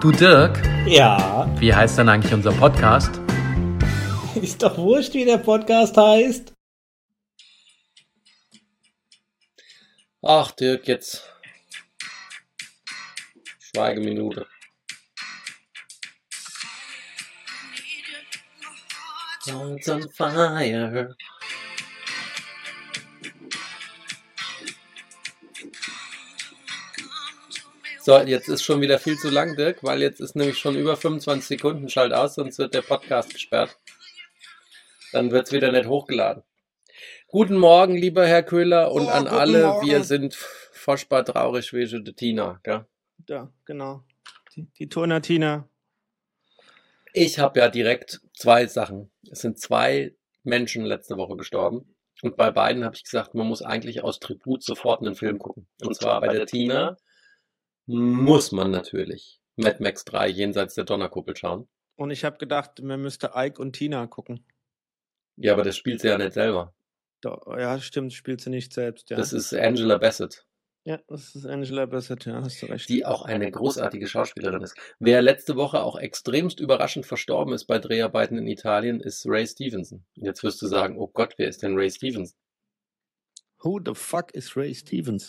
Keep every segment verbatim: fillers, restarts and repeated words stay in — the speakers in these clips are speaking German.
Du Dirk, Ja, wie heißt denn eigentlich unser Podcast? ist doch wurscht, wie der Podcast heißt. Ach, Dirk, jetzt Schweigeminute. Hearts on fire. So, jetzt ist schon wieder viel zu lang, Dirk, weil jetzt ist nämlich schon über fünfundzwanzig Sekunden. Schalt aus, sonst wird der Podcast gesperrt. Dann wird es wieder nicht hochgeladen. Guten Morgen, lieber Herr Köhler, und Oh, an guten alle. Morgen. Wir sind furchtbar traurig wegen der Tina. Gell? Ja, genau. Die, die Turner Tina. Ich habe ja direkt zwei Sachen. Es sind zwei Menschen letzte Woche gestorben. Und bei beiden habe ich gesagt, man muss eigentlich aus Tribut sofort einen Film gucken. Und zwar bei der Tina muss man natürlich Mad Max drei jenseits der Donnerkuppel schauen. Und ich habe gedacht, man müsste Ike und Tina gucken. Ja, aber das spielt sie ja nicht selber. Da, ja, stimmt, spielt sie nicht selbst. Ja, Das ist Angela Bassett, ja das ist Angela Bassett, ja, hast du recht. die auch eine großartige Schauspielerin ist. Wer letzte Woche auch extremst überraschend verstorben ist bei Dreharbeiten in Italien, ist Ray Stevenson. Und jetzt wirst du sagen, oh Gott, wer ist denn Ray Stevenson? Who the fuck is Ray Stevens?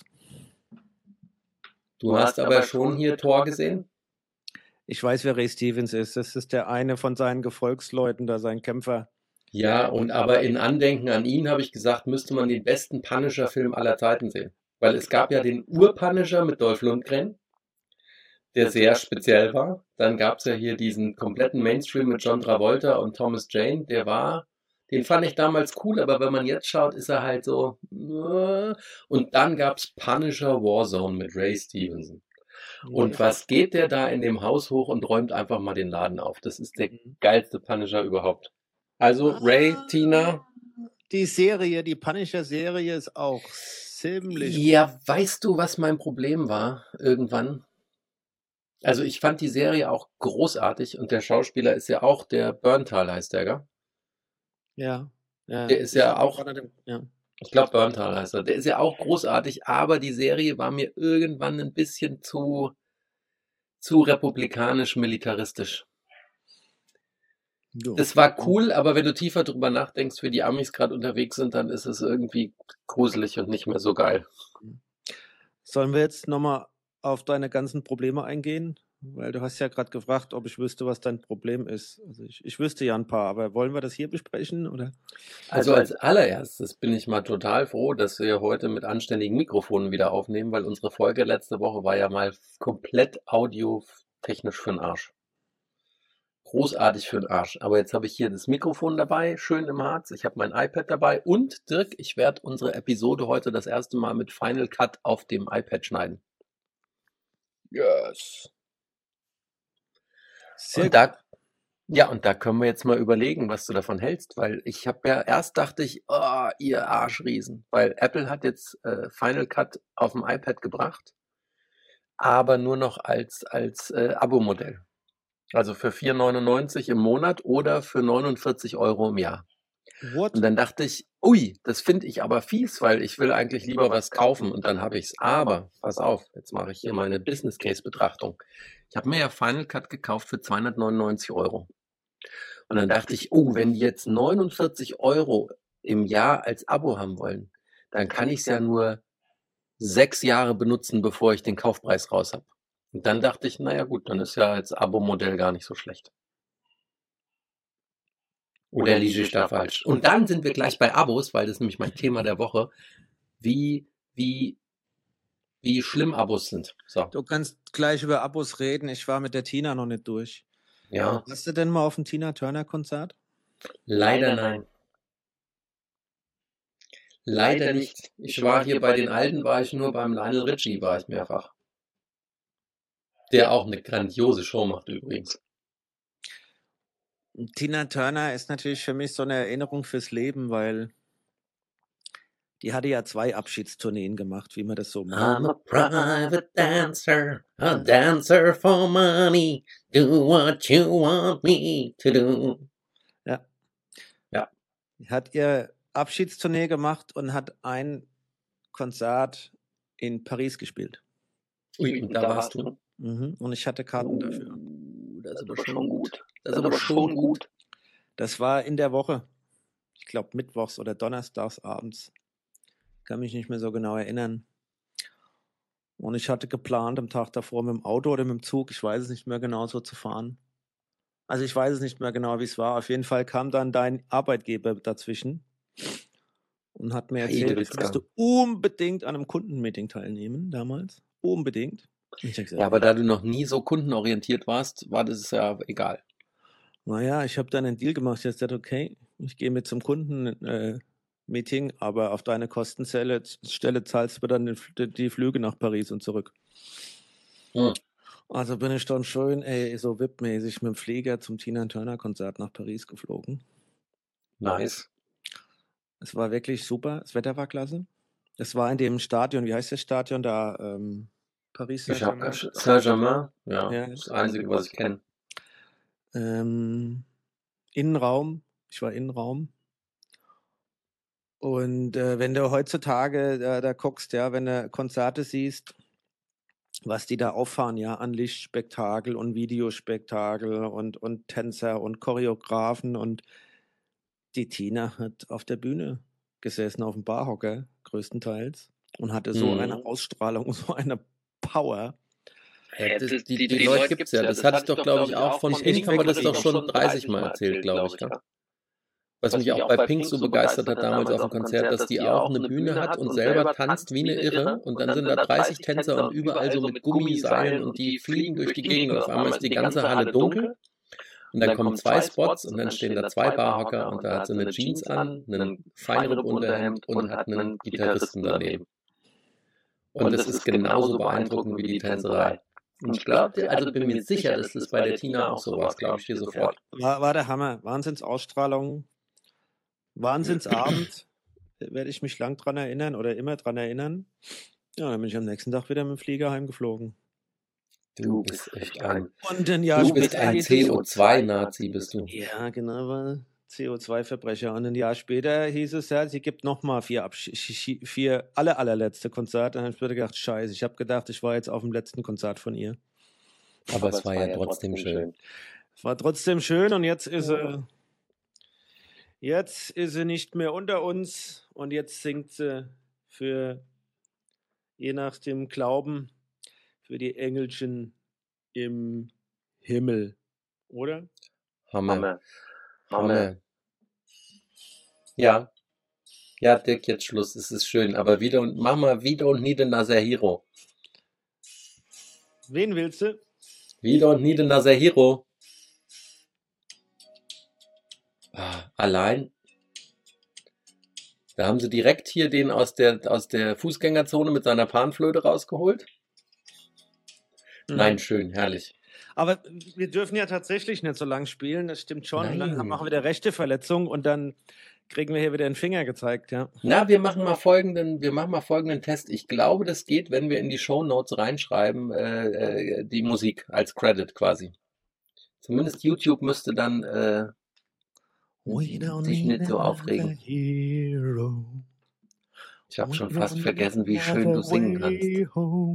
Du hast aber schon hier Thor gesehen? Ich weiß, wer Ray Stevens ist. Das ist der eine von seinen Gefolgsleuten, da sein Kämpfer. Ja, und aber in Andenken an ihn habe ich gesagt, müsste man den besten Punisher-Film aller Zeiten sehen. Weil es gab ja den Ur-Punisher mit Dolph Lundgren, der sehr speziell war. Dann gab es ja hier diesen kompletten Mainstream mit John Travolta und Thomas Jane, der war, den fand ich damals cool, aber wenn man jetzt schaut, ist er halt so. äh. Und dann gab es Punisher Warzone mit Ray Stevenson. Und was geht der da in dem Haus hoch und räumt einfach mal den Laden auf? Das ist der geilste Punisher überhaupt. Also Ray, Tina. Die Serie, die Punisher-Serie ist auch ziemlich Ja, weißt du, was mein Problem war irgendwann? Also ich fand die Serie auch großartig und der Schauspieler ist ja auch, der Bernthal heißt der, gell? Ja. ja. Der ist ja auch, Ja. ich glaube Bernthal heißt er, der ist ja auch großartig, aber die Serie war mir irgendwann ein bisschen zu, zu republikanisch-militaristisch. Das war cool, aber wenn du tiefer drüber nachdenkst, wie die Amis gerade unterwegs sind, dann ist es irgendwie gruselig und nicht mehr so geil. Sollen wir jetzt nochmal auf deine ganzen Probleme eingehen? Weil du hast ja gerade gefragt, ob ich wüsste, was dein Problem ist. Also ich, ich wüsste ja ein paar, aber wollen wir das hier besprechen? Oder? Also als allererstes bin ich mal total froh, dass wir heute mit anständigen Mikrofonen wieder aufnehmen, weil unsere Folge letzte Woche war ja mal komplett audiotechnisch für den Arsch. Großartig für den Arsch. Aber jetzt habe ich hier das Mikrofon dabei, schön im Harz. Ich habe mein iPad dabei und Dirk, ich werde unsere Episode heute das erste Mal mit Final Cut auf dem iPad schneiden. Yes. Sehr und da, ja, und da können wir jetzt mal überlegen, was du davon hältst, weil ich habe ja erst dachte ich, oh, ihr Arschriesen, weil Apple hat jetzt äh, Final Cut auf dem iPad gebracht, aber nur noch als als äh, Abo-Modell. Also für vier neunundneunzig im Monat oder für neunundvierzig Euro im Jahr. What? Und dann dachte ich, ui, das finde ich aber fies, weil ich will eigentlich lieber was kaufen und dann habe ich es. Aber, pass auf, jetzt mache ich hier meine Business Case Betrachtung. Ich habe mir ja Final Cut gekauft für zweihundertneunundneunzig Euro. Und dann dachte ich, oh, wenn die jetzt neunundvierzig Euro im Jahr als Abo haben wollen, dann kann ich es ja nur sechs Jahre benutzen, bevor ich den Kaufpreis raus habe. Und dann dachte ich, naja gut, dann ist ja als Abo-Modell gar nicht so schlecht. Oder liege ich da falsch? Und dann sind wir gleich bei Abos, weil das ist nämlich mein Thema der Woche, wie, wie, wie schlimm Abos sind. So. Du kannst gleich über Abos reden. Ich war mit der Tina noch nicht durch. Ja. Warst du denn mal auf dem Tina Turner Konzert? Leider nein. Leider nicht. Ich war hier bei den Alten, war ich nur beim Lionel Richie, war ich mehrfach. Der auch eine grandiose Show macht übrigens. Tina Turner ist natürlich für mich so eine Erinnerung fürs Leben, weil die hatte ja zwei Abschiedstourneen gemacht, wie man das so macht. I'm a private dancer, a dancer for money, do what you want me to do. Ja. Ja. Die hat ihr Abschiedstournee gemacht und hat ein Konzert in Paris gespielt. Ui, und da warst du. Mhm. Und ich hatte Karten dafür. das ist aber schon gut. Das ist aber schon gut. Das war in der Woche. Ich glaube mittwochs oder donnerstags abends. Kann mich nicht mehr so genau erinnern. Und ich hatte geplant, am Tag davor mit dem Auto oder mit dem Zug, ich weiß es nicht mehr genau, so zu fahren. Also ich weiß es nicht mehr genau, wie es war. Auf jeden Fall kam dann dein Arbeitgeber dazwischen und hat mir erzählt, ich musste unbedingt an einem Kundenmeeting teilnehmen damals. Unbedingt. Ich gesagt, ja, aber da du noch nie so kundenorientiert warst, war das ja egal. Naja, ich habe dann einen Deal gemacht. Ich habe gesagt, okay, ich gehe mit zum Kundenmeeting, äh, aber auf deine Kostenstelle Stelle zahlst du dann die, die Flüge nach Paris und zurück. Hm. Also bin ich dann schön, ey, so V I P-mäßig mit dem Flieger zum Tina-Turner-Konzert nach Paris geflogen. Nice. Es war wirklich super. Das Wetter war klasse. Es war in dem Stadion, wie heißt das Stadion da? Ähm, Paris Saint-Germain. Saint-Germain, ja, ja, das Einzige, was ich kenne. Ähm, Innenraum. Ich war Innenraum. Und äh, wenn du heutzutage äh, da guckst, ja, wenn du Konzerte siehst, was die da auffahren, ja, an Lichtspektakel und Videospektakel und, und Tänzer und Choreografen, und die Tina hat auf der Bühne gesessen, auf dem Barhocker, größtenteils, und hatte so mhm. eine Ausstrahlung, so eine Power. Ja, das, die, die, die Leute gibt es ja. Das, das hatte ich doch, glaube ich, auch von Pink, haben wir das doch schon dreißig Mal erzählt, glaube ich. Ja? Was, Was mich auch bei Pink so begeistert hat damals auf dem Konzert, dass die auch eine Bühne hat und selber tanzt wie eine Irre, und dann sind da dreißig Tänzer und überall so mit Gummiseilen und die fliegen durch die Gegend, und auf einmal ist die ganze Halle dunkel und dann kommen zwei Spots und dann stehen da zwei Barhocker und da hat sie eine Jeans an, einen Feinripp-Unterhemd und hat einen Gitarristen daneben. Und das ist genauso beeindruckend wie die Tänzerei. Und ich glaube, also bin mir sicher, dass das bei der Tina auch so war, glaube ich dir sofort. War, war der Hammer. Wahnsinnsausstrahlung. Wahnsinnsabend, werde ich mich lang dran erinnern oder immer dran erinnern. Ja, dann bin ich am nächsten Tag wieder mit dem Flieger heimgeflogen. Du bist echt ein, und ein Jahr du bist ein C O zwei Nazi, bist du. Ja, genau, war C O zwei Verbrecher. Und ein Jahr später hieß es ja, sie gibt nochmal vier, Absch- vier aller, allerletzte Konzerte. Und dann habe ich mir gedacht, scheiße, ich habe gedacht, ich war jetzt auf dem letzten Konzert von ihr. Aber, Aber es war, war ja trotzdem schön. schön. Es war trotzdem schön, und jetzt ist sie... Ja. Jetzt ist sie nicht mehr unter uns, und jetzt singt sie für, je nach dem Glauben, für die Engelchen im Himmel, oder? Hammer. Hammer. Hammer. Ja. Ja, Dirk, jetzt Schluss, es ist schön, aber wieder und mach mal wieder und nie den Nasahiro. Wen willst du? Wieder und nie den Nasahiro. Allein. Da haben sie direkt hier den aus der, aus der Fußgängerzone mit seiner Panflöte rausgeholt. Mhm. Nein, schön, herrlich. Aber wir dürfen ja tatsächlich nicht so lang spielen, das stimmt schon. Und dann machen wir wieder rechte Verletzung und dann kriegen wir hier wieder den Finger gezeigt, ja. Na, wir machen mal folgenden, wir machen mal folgenden Test. Ich glaube, das geht, wenn wir in die Shownotes reinschreiben, äh, äh, die Musik als Credit quasi. Zumindest YouTube müsste dann äh, sich nicht so aufregen. Ich habe schon fast vergessen, wie schön du singen kannst.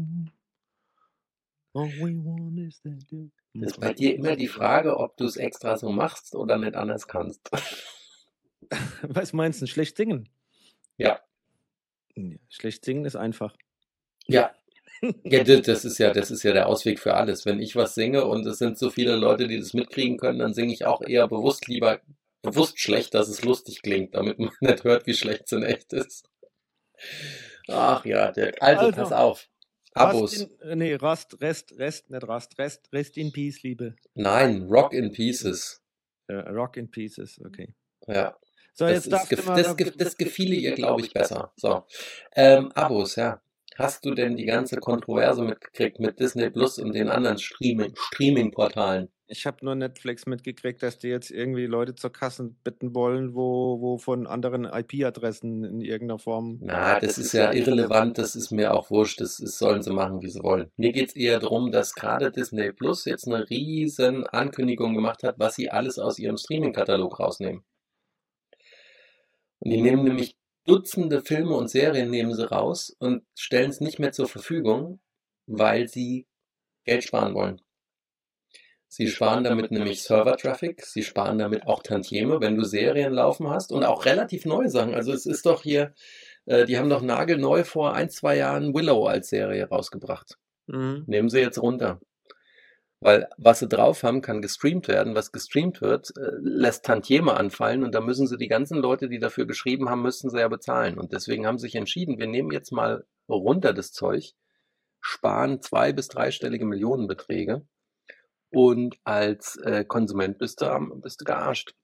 Das ist bei dir immer die Frage, ob du es extra so machst oder nicht anders kannst. Was meinst du, schlecht singen? Ja. Schlecht singen ist einfach. Ja. Ja, das ist ja, das ist ja der Ausweg für alles. Wenn ich was singe und es sind so viele Leute, die das mitkriegen können, dann singe ich auch eher bewusst lieber bewusst schlecht, dass es lustig klingt, damit man nicht hört, wie schlecht es in echt ist. Ach ja, Dirk. Also, also pass auf. Abos. Rest in, nee, Rest, Rest, Rest, nicht Rest, Rest, Rest in Peace, Liebe. Nein, Rock in Pieces. Uh, Rock in Pieces, okay. Ja. So, das, jetzt ist, das, das, das gefiele ihr, glaube ich, besser. So. Ähm, Abos, ja. Hast du denn die ganze Kontroverse mitgekriegt mit Disney Plus und den anderen Streaming, Streaming-Portalen? Ich habe nur Netflix mitgekriegt, dass die jetzt irgendwie Leute zur Kasse bitten wollen, wo, wo von anderen I P-Adressen in irgendeiner Form... Na, das ist ja irrelevant, das ist mir auch wurscht, das ist, sollen sie machen, wie sie wollen. Mir geht es eher darum, dass gerade Disney Plus jetzt eine riesen Ankündigung gemacht hat, was sie alles aus ihrem Streaming-Katalog rausnehmen. Und die nehmen nämlich Dutzende Filme und Serien nehmen sie raus und stellen es nicht mehr zur Verfügung, weil sie Geld sparen wollen. Sie sparen damit nämlich Server-Traffic, sie sparen damit auch Tantieme, wenn du Serien laufen hast und auch relativ neue Sachen. Also es ist doch hier, äh, die haben doch nagelneu vor ein, zwei Jahren Willow als Serie rausgebracht. Mhm. Nehmen sie jetzt runter. Weil was sie drauf haben, kann gestreamt werden. Was gestreamt wird, äh, lässt Tantieme anfallen und da müssen sie die ganzen Leute, die dafür geschrieben haben, müssten sie ja bezahlen. Und deswegen haben sie sich entschieden, wir nehmen jetzt mal runter das Zeug, sparen zwei- bis dreistellige Millionenbeträge und als äh, Konsument bist du, am- bist du gearscht.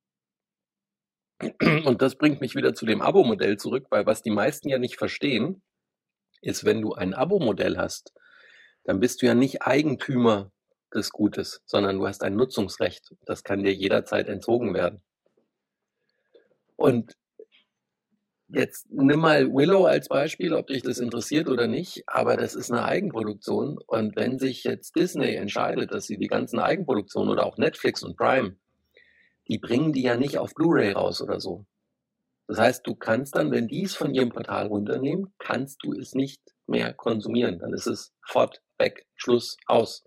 Und das bringt mich wieder zu dem Abo-Modell zurück, weil was die meisten ja nicht verstehen, ist, wenn du ein Abo-Modell hast, dann bist du ja nicht Eigentümer des Gutes, sondern du hast ein Nutzungsrecht. Das kann dir jederzeit entzogen werden. Und jetzt nimm mal Willow als Beispiel, ob dich das interessiert oder nicht, aber das ist eine Eigenproduktion. Und wenn sich jetzt Disney entscheidet, dass sie die ganzen Eigenproduktionen oder auch Netflix und Prime, die bringen die ja nicht auf Blu-ray raus oder so. Das heißt, du kannst dann, wenn die es von ihrem Portal runternehmen, kannst du es nicht mehr konsumieren. Dann ist es fort, weg, Schluss, aus.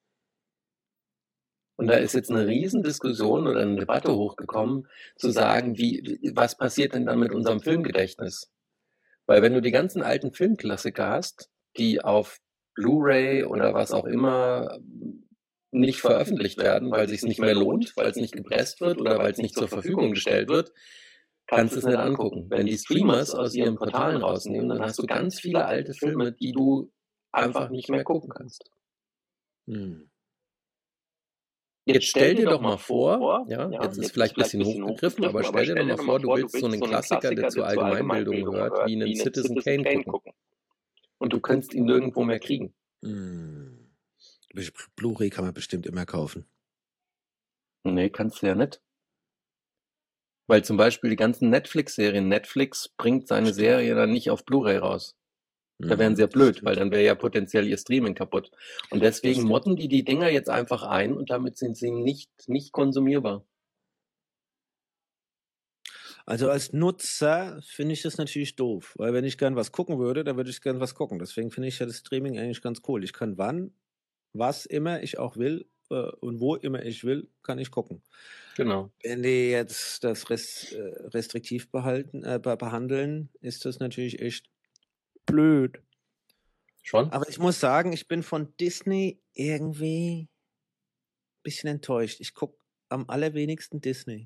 Und da ist jetzt eine Riesendiskussion oder eine Debatte hochgekommen, zu sagen, wie, was passiert denn dann mit unserem Filmgedächtnis? Weil wenn du die ganzen alten Filmklassiker hast, die auf Blu-ray oder was auch immer nicht veröffentlicht werden, weil es sich nicht mehr lohnt, weil es nicht gepresst wird oder weil es nicht zur Verfügung gestellt wird, kannst du es nicht angucken. Wenn die Streamers aus ihren Portalen rausnehmen, dann hast du ganz viele alte Filme, die du einfach nicht mehr gucken kannst. Hm. Jetzt stell dir doch mal vor, ja, jetzt ist vielleicht ein bisschen hochgegriffen, aber stell dir doch mal vor, du willst so einen Klassiker, der zur Allgemeinbildung gehört, wie einen Citizen Kane gucken. Und du kannst ihn nirgendwo mehr kriegen. Hm. Blu-ray kann man bestimmt immer kaufen. Nee, kannst du ja nicht. Weil zum Beispiel die ganzen Netflix-Serien, Netflix bringt seine Serie dann nicht auf Blu-ray raus. Da wären sie ja blöd, weil dann wäre ja potenziell ihr Streaming kaputt. Und deswegen motten die die Dinger jetzt einfach ein und damit sind sie nicht, nicht konsumierbar. Also als Nutzer finde ich das natürlich doof, weil wenn ich gern was gucken würde, dann würde ich gern was gucken. Deswegen finde ich ja das Streaming eigentlich ganz cool. Ich kann wann, was immer ich auch will äh, und wo immer ich will, kann ich gucken. Genau. Wenn die jetzt das rest, äh, restriktiv behalten, äh, behandeln, ist das natürlich echt blöd. Schon? Aber ich muss sagen, ich bin von Disney irgendwie ein bisschen enttäuscht. Ich gucke am allerwenigsten Disney.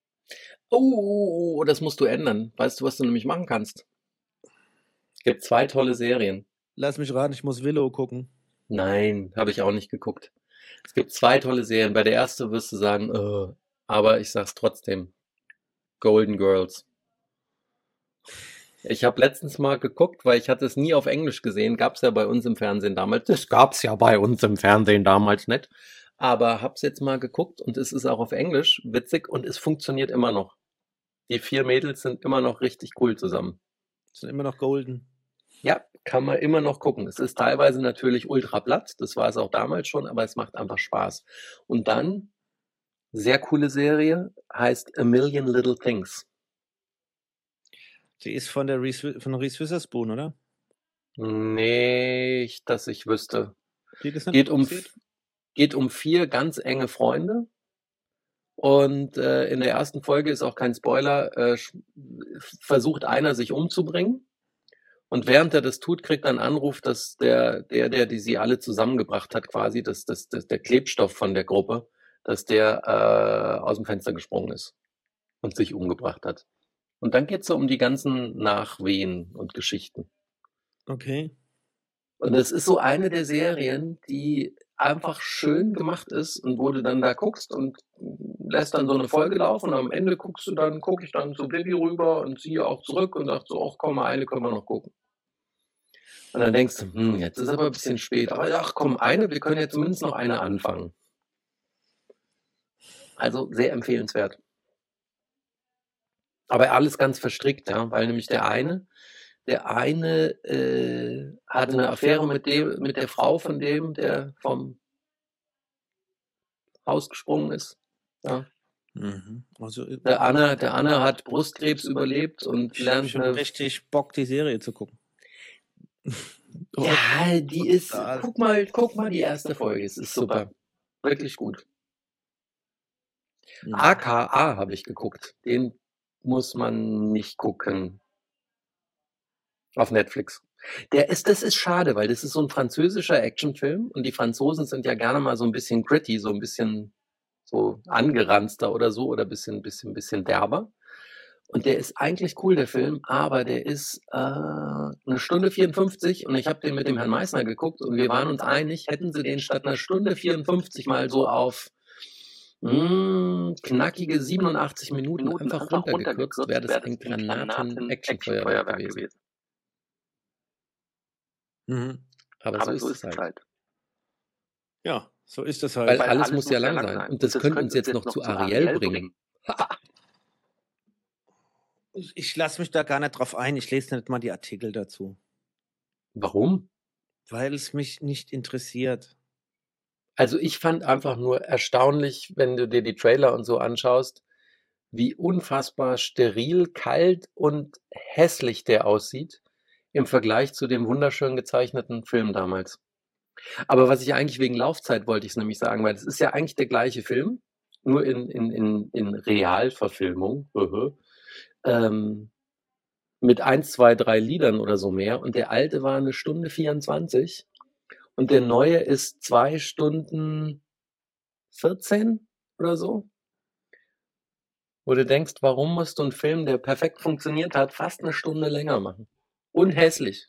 Oh, das musst du ändern. Weißt du, was du nämlich machen kannst? Es gibt zwei tolle Serien. Lass mich raten, ich muss Willow gucken. Nein, habe ich auch nicht geguckt. Es gibt zwei tolle Serien. Bei der ersten wirst du sagen, oh, aber ich sag's trotzdem. Golden Girls. Ich habe letztens mal geguckt, weil ich hatte es nie auf Englisch gesehen. Gab's ja bei uns im Fernsehen damals. Das gab's ja bei uns im Fernsehen damals nicht. Aber hab's jetzt mal geguckt und es ist auch auf Englisch witzig und es funktioniert immer noch. Die vier Mädels sind immer noch richtig cool zusammen. Sind immer noch golden. Ja, kann man immer noch gucken. Es ist teilweise natürlich ultra platt, das war es auch damals schon, aber es macht einfach Spaß. Und dann, sehr coole Serie, heißt A Million Little Things. Die ist von der Reese, von Reese Witherspoon, oder? Nicht, dass ich wüsste. Die das nicht Geht um, interessiert? geht um vier ganz enge Freunde. Und äh, in der ersten Folge ist auch kein Spoiler, äh, sch- versucht einer sich umzubringen. Und während er das tut, kriegt er einen Anruf, dass der, der, der die sie alle zusammengebracht hat, quasi, dass, dass, dass der Klebstoff von der Gruppe, dass der äh, aus dem Fenster gesprungen ist und sich umgebracht hat. Und dann geht's so um die ganzen Nachwehen und Geschichten. Okay. Und es ist so eine der Serien, die einfach schön gemacht ist und wo du dann da guckst und lässt dann so eine Folge laufen und am Ende guckst du dann, gucke ich dann zu Bibi rüber und ziehe auch zurück und sag so, ach komm, mal eine können wir noch gucken. Und dann denkst du, hm, jetzt ist aber ein bisschen spät, aber ach komm, eine, wir können ja zumindest noch eine anfangen. Also sehr empfehlenswert. Aber alles ganz verstrickt, ja, weil nämlich der eine, der eine äh, hatte eine Affäre mit dem, mit der Frau von dem, der vom Haus gesprungen ist. Ja. Mhm. Also, Der Anne, der Anne hat Brustkrebs überlebt und ich habe lernt schon eine. richtig Bock, die Serie zu gucken. Ja, die ist. Total. Guck mal, guck mal die erste Folge, es ist super. Wirklich gut. Mhm. A K A habe ich geguckt. Den muss man nicht gucken. Auf Netflix. Der ist, das ist schade, weil das ist so ein französischer Actionfilm und die Franzosen sind ja gerne mal so ein bisschen gritty, so ein bisschen so angeranzter oder so oder bisschen, bisschen, bisschen derber. Und der ist eigentlich cool, der Film, aber der ist äh, eine Stunde vierundfünfzig und ich habe den mit dem Herrn Meissner geguckt und wir waren uns einig, hätten sie den statt einer Stunde vierundfünfzig mal so auf mh, knackige siebenundachtzig Minuten einfach runtergekürzt, wäre das ein Granaten-Actionfeuerwerk gewesen. Mhm. Aber, aber so, so ist es halt. Ja, so ist das halt. Weil, Weil alles, alles muss ja lang sein. sein. Und das, das könnte uns jetzt noch zu Ariel, Ariel bringen. bringen. Ich lasse mich da gar nicht drauf ein. Ich lese nicht mal die Artikel dazu. Warum? Weil es mich nicht interessiert. Also ich fand einfach nur erstaunlich, wenn du dir die Trailer und so anschaust, wie unfassbar steril, kalt und hässlich der aussieht im Vergleich zu dem wunderschön gezeichneten Film damals. Aber was ich eigentlich wegen Laufzeit wollte ich es nämlich sagen, weil es ist ja eigentlich der gleiche Film, nur in, in, in, in Realverfilmung, ähm, mit eins, zwei, drei Liedern oder so mehr. Und der alte war eine Stunde vierundzwanzig und der neue ist zwei Stunden vierzehn oder so. Wo du denkst, warum musst du einen Film, der perfekt funktioniert hat, fast eine Stunde länger machen? Und hässlich.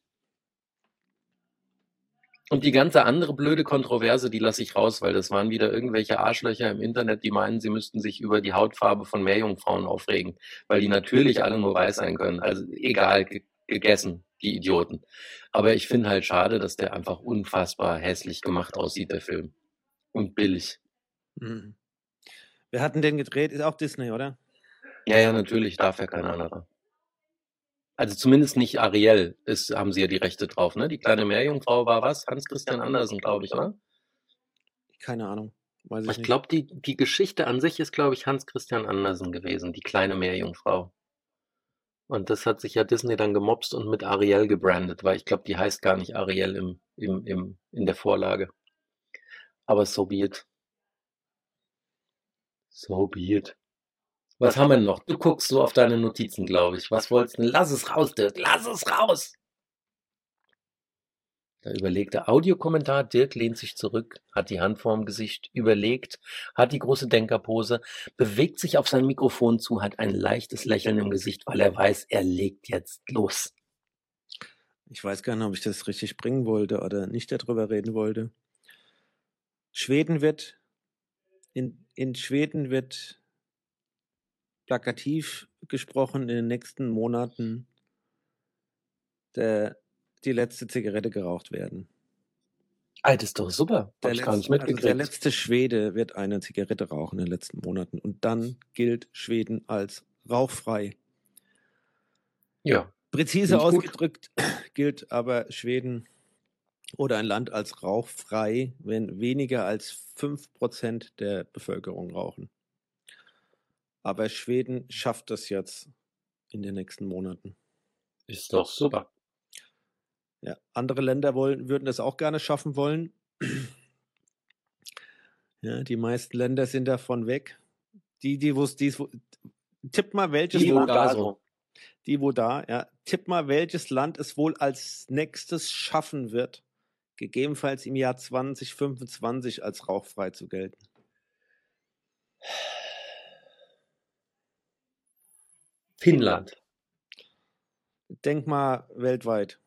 Und die ganze andere blöde Kontroverse, die lasse ich raus, weil das waren wieder irgendwelche Arschlöcher im Internet, die meinen, sie müssten sich über die Hautfarbe von Meerjungfrauen aufregen, weil die natürlich alle nur weiß sein können. Also egal, ge- gegessen, die Idioten. Aber ich finde halt schade, dass der einfach unfassbar hässlich gemacht aussieht, der Film. Und billig. Mhm. Wir hatten den gedreht, ist auch Disney, oder? Ja, ja, natürlich, darf ja kein anderer. Also zumindest nicht Ariel, das haben sie ja die Rechte drauf, ne? Die kleine Meerjungfrau war was? Hans Christian Andersen, glaube ich, oder? Keine Ahnung, weiß ich, Ich nicht. glaube, die, die Geschichte an sich ist, glaube ich, Hans Christian Andersen gewesen, die kleine Meerjungfrau. Und das hat sich ja Disney dann gemopst und mit Ariel gebrandet, weil ich glaube, die heißt gar nicht Ariel im, im, im, in der Vorlage. Aber so be it. So be it. Was haben wir noch? Du guckst so auf deine Notizen, glaube ich. Was wolltest du? Lass es raus, Dirk. Lass es raus! Da überlegt der Audiokommentar, Dirk lehnt sich zurück, hat die Hand vorm Gesicht, überlegt, hat die große Denkerpose, bewegt sich auf sein Mikrofon zu, hat ein leichtes Lächeln im Gesicht, weil er weiß, er legt jetzt los. Ich weiß gar nicht, ob ich das richtig bringen wollte oder nicht darüber reden wollte. Schweden wird, in, in Schweden wird plakativ gesprochen in den nächsten Monaten der, die letzte Zigarette geraucht werden. Ah, das ist doch super. Der Hab ich gar nicht letzte, also der mitgekriegt. letzte Schwede wird eine Zigarette rauchen in den letzten Monaten und dann gilt Schweden als rauchfrei. Ja. Präzise Finde ich gut. ausgedrückt gilt aber Schweden oder ein Land als rauchfrei, wenn weniger als fünf Prozent der Bevölkerung rauchen. Aber Schweden schafft das jetzt in den nächsten Monaten. Ist doch super. Ja, andere Länder wollen, würden das auch gerne schaffen wollen. Ja, die meisten Länder sind davon weg. Die, die, wo es dies, wo, tipp mal, welches Die, wo Land, da so. die, wo da, ja, tipp mal, welches Land es wohl als nächstes schaffen wird, gegebenenfalls im Jahr zwanzig fünfundzwanzig als rauchfrei zu gelten. Finnland. Denk mal weltweit.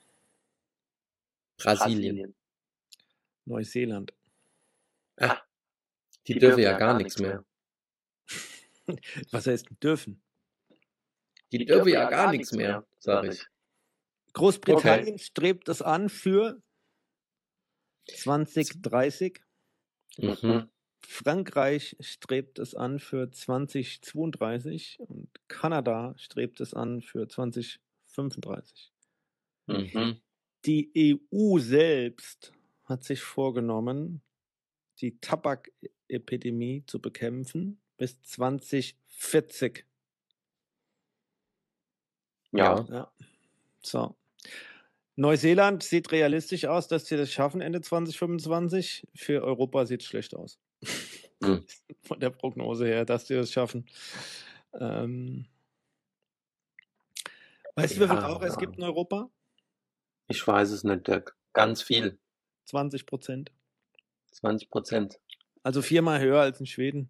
Brasilien. Neuseeland. Ah, die, die dürfen ja gar nichts mehr. Was heißt dürfen? Die, die dürfen ja gar nichts mehr, sage ich. Großbritannien okay. strebt es an für zwanzig dreißig. Mhm. Frankreich strebt es an für zwanzig zweiunddreißig und Kanada strebt es an für zwanzig fünfunddreißig. Mhm. Die E U selbst hat sich vorgenommen, die Tabakepidemie zu bekämpfen bis zwanzig vierzig. Ja. ja. So. Neuseeland sieht realistisch aus, dass sie das schaffen Ende zwanzig fünfundzwanzig. Für Europa sieht es schlecht aus. Hm. Von der Prognose her, dass die das schaffen. Ähm, weißt du, wie viel Ja, Raucher es ja. gibt in Europa? Ich weiß es nicht, Dirk. Ganz viel. zwanzig Prozent. zwanzig Prozent. Also viermal höher als in Schweden.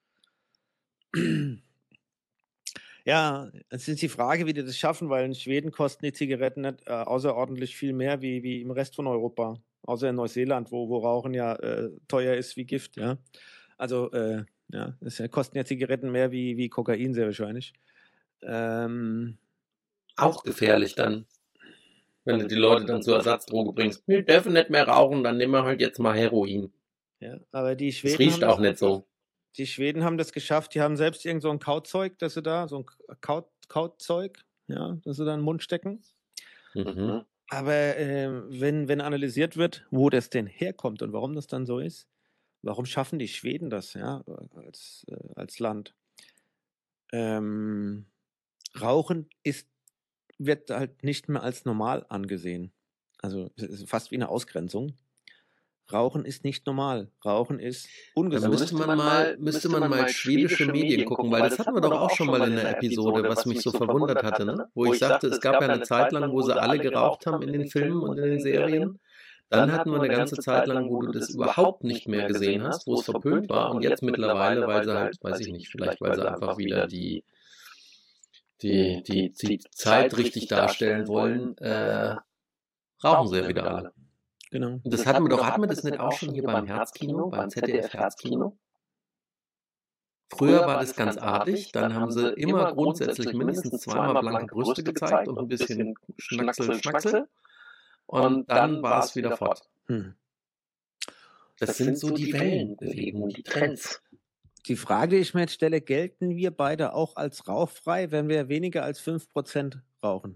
Ja, es ist die Frage, wie die das schaffen, weil in Schweden kosten die Zigaretten nicht äh, außerordentlich viel mehr wie, wie im Rest von Europa. Außer in Neuseeland, wo, wo Rauchen ja äh, teuer ist wie Gift, ja. Also, äh, ja, es kosten ja Zigaretten mehr wie, wie Kokain sehr wahrscheinlich. Ähm, Auch gefährlich dann, wenn du die Leute dann zur Ersatzdroge bringst. Wir dürfen nicht mehr rauchen, dann nehmen wir halt jetzt mal Heroin. ja, aber die Das Schweden riecht haben auch das nicht so. Die Schweden haben das geschafft, die haben selbst irgend so ein Kautzeug, das sie da, so ein Kaut, Kautzeug, ja, das sie da in den Mund stecken. Mhm. Aber äh, wenn, wenn analysiert wird, wo das denn herkommt und warum das dann so ist, warum schaffen die Schweden das, ja, als, äh, als Land? Ähm, Rauchen ist, wird halt nicht mehr als normal angesehen. Also es ist fast wie eine Ausgrenzung. Rauchen ist nicht normal. Rauchen ist Da ungesund. müsste man mal, müsste man mal schwedische Medien gucken, weil das hatten wir doch auch schon mal in der Episode, was mich so verwundert hatte, ne? Wo ich sagte, es gab ja eine Zeit lang, wo sie alle geraucht haben in den Filmen und in den Serien. Dann hatten wir eine ganze Zeit lang, wo du das überhaupt nicht mehr gesehen hast, wo es verpönt war. Und jetzt mittlerweile, weil sie halt, weiß ich nicht, vielleicht weil sie einfach wieder die, die, die, die Zeit richtig darstellen wollen, äh, rauchen sie ja wieder alle. Genau. Und das hatten wir doch, hatten wir das nicht auch schon hier beim Herzkino, beim Z D F Herzkino? Früher war das ganz artig, dann haben sie immer grundsätzlich mindestens zweimal blanke Brüste gezeigt und ein bisschen Schnacksel, Schnacksel. Und dann war es wieder fort. Hm. Das sind so die Wellenbewegungen, die Trends. Die Frage, die ich mir jetzt stelle, gelten wir beide auch als rauchfrei, wenn wir weniger als fünf Prozent rauchen?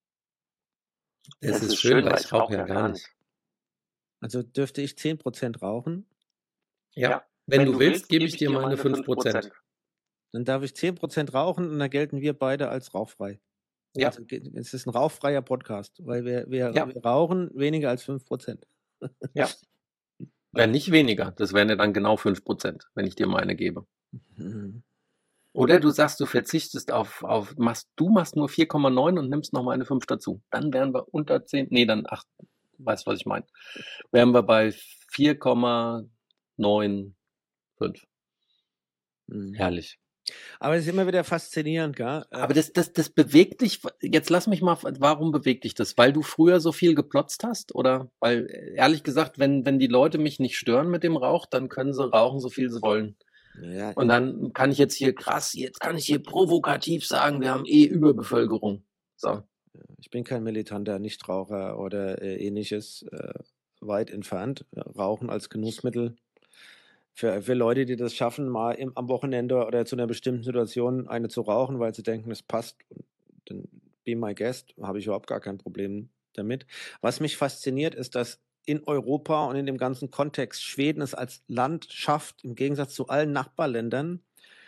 Das ist schön, weil ich rauche ja gar nicht. Also dürfte ich zehn Prozent rauchen? Ja, wenn du willst, gebe ich dir meine fünf Prozent. Dann darf ich zehn Prozent rauchen und dann gelten wir beide als rauchfrei. Ja. Also, es ist ein rauchfreier Podcast, weil wir, wir, Ja. wir rauchen weniger als fünf Prozent. Ja. Wenn nicht weniger, das wären ja dann genau fünf Prozent, wenn ich dir meine gebe. Mhm. Oder du sagst, du verzichtest auf, auf machst, du machst nur vier Komma neun und nimmst noch mal eine fünf dazu. Dann wären wir unter zehn, nee, dann acht, weißt was ich meine. Wären wir bei vier Komma neun fünf. Mhm. Herrlich. Aber es ist immer wieder faszinierend, gell? Aber das, das, das bewegt dich, jetzt lass mich mal, warum bewegt dich das? Weil du früher so viel geplotzt hast? Oder weil, ehrlich gesagt, wenn, wenn die Leute mich nicht stören mit dem Rauch, dann können sie rauchen, so viel sie wollen. Ja, Und dann kann ich jetzt hier krass, jetzt kann ich hier provokativ sagen, wir haben eh Überbevölkerung. So. ich bin kein militanter Nichtraucher oder äh, ähnliches, äh, weit entfernt. Rauchen als Genussmittel. Für, für Leute, die das schaffen, mal im, am Wochenende oder zu einer bestimmten Situation eine zu rauchen, weil sie denken, es passt, dann be my guest, habe ich überhaupt gar kein Problem damit. Was mich fasziniert, ist, dass in Europa und in dem ganzen Kontext Schweden es als Land schafft, im Gegensatz zu allen Nachbarländern.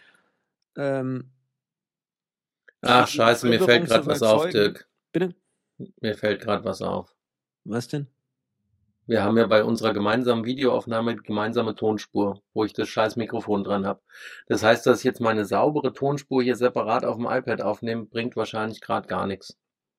Ähm, Ach, die scheiße, mir Bevölkerung fällt gerade zu was auf, überzeugen. Dirk. Bitte? Mir fällt gerade was auf. Was denn? Wir haben ja bei unserer gemeinsamen Videoaufnahme die gemeinsame Tonspur, wo ich das scheiß Mikrofon dran habe. Das heißt, dass ich jetzt meine saubere Tonspur hier separat auf dem iPad aufnehme, bringt wahrscheinlich gerade gar nichts.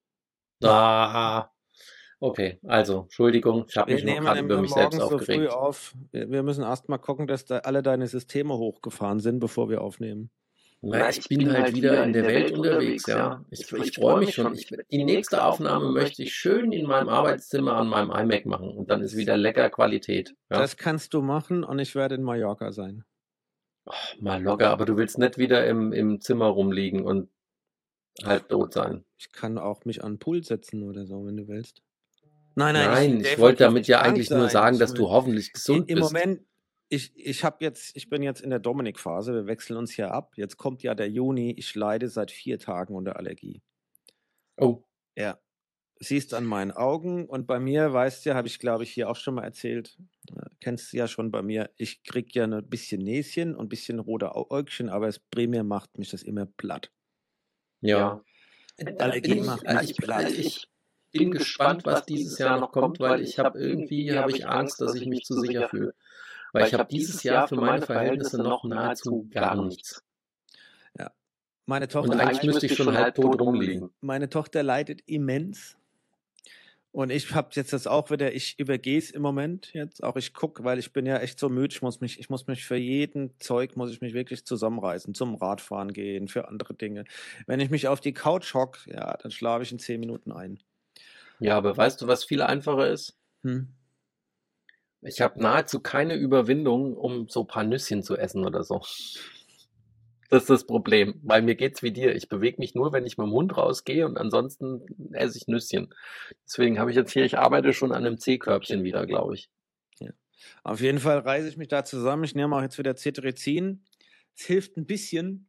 Ah, okay, also, Entschuldigung, ich habe Wir mich noch nehmen gerade über immer mich selbst morgens so früh aufgeregt. auf. Wir, wir müssen erst mal gucken, dass da alle deine Systeme hochgefahren sind, bevor wir aufnehmen. Na, ich bin halt wieder in der Welt unterwegs, ja. Ich, ich freue mich schon. Ich, die nächste Aufnahme möchte ich schön in meinem Arbeitszimmer an meinem iMac machen und dann ist wieder lecker Qualität. Ja? Das kannst du machen und ich werde in Mallorca sein. Oh, mal locker, aber du willst nicht wieder im, im Zimmer rumliegen und halb tot sein. Ich kann auch mich an den Pool setzen oder so, wenn du willst. Nein, Nein, nein, ich, will wollte definitiv damit nicht ja krank eigentlich nur sein. sagen, Ich dass du mein, hoffentlich gesund Im bist. Moment, ich, ich habe jetzt, ich bin jetzt in der Dominik-Phase, wir wechseln uns hier ab. Jetzt kommt ja der Juni, ich leide seit vier Tagen unter Allergie. Oh, Ja. Siehst an meinen Augen und bei mir, weißt du, habe ich glaube ich hier auch schon mal erzählt, äh, kennst du ja schon bei mir, ich kriege ja ein bisschen Näschen und ein bisschen rote Au- Äugchen, aber es primär macht mich das immer platt. ja. Allergie bin ich, macht äh, mich ich, platt. ich, bin gespannt, was dieses Jahr noch kommt, weil ich habe irgendwie habe ich Angst, dass ich mich zu sicher fühle. Weil ich habe dieses Jahr für meine Verhältnisse noch nahezu gar nichts. Ja. Meine Tochter Und eigentlich müsste ich schon halb tot rumliegen. Meine Tochter leidet immens. Und ich habe jetzt das auch wieder, ich übergehe es im Moment jetzt, auch ich gucke, weil ich bin ja echt so müde, ich muss mich, ich muss mich für jeden Zeug, muss ich mich wirklich zusammenreißen, zum Radfahren gehen, für andere Dinge. Wenn ich mich auf die Couch hocke, ja, dann schlafe ich in zehn Minuten ein. Ja, aber weißt du, was viel einfacher ist? Hm. Ich habe nahezu keine Überwindung, um so ein paar Nüsschen zu essen oder so. Das ist das Problem, weil mir geht's wie dir. Ich bewege mich nur, wenn ich mit dem Hund rausgehe und ansonsten esse ich Nüsschen. Deswegen habe ich jetzt hier, ich arbeite schon an einem C-Körbchen wieder, glaube ich. Ja. Auf jeden Fall reiße ich mich da zusammen. Ich nehme auch jetzt wieder Cetirizin. Es hilft ein bisschen.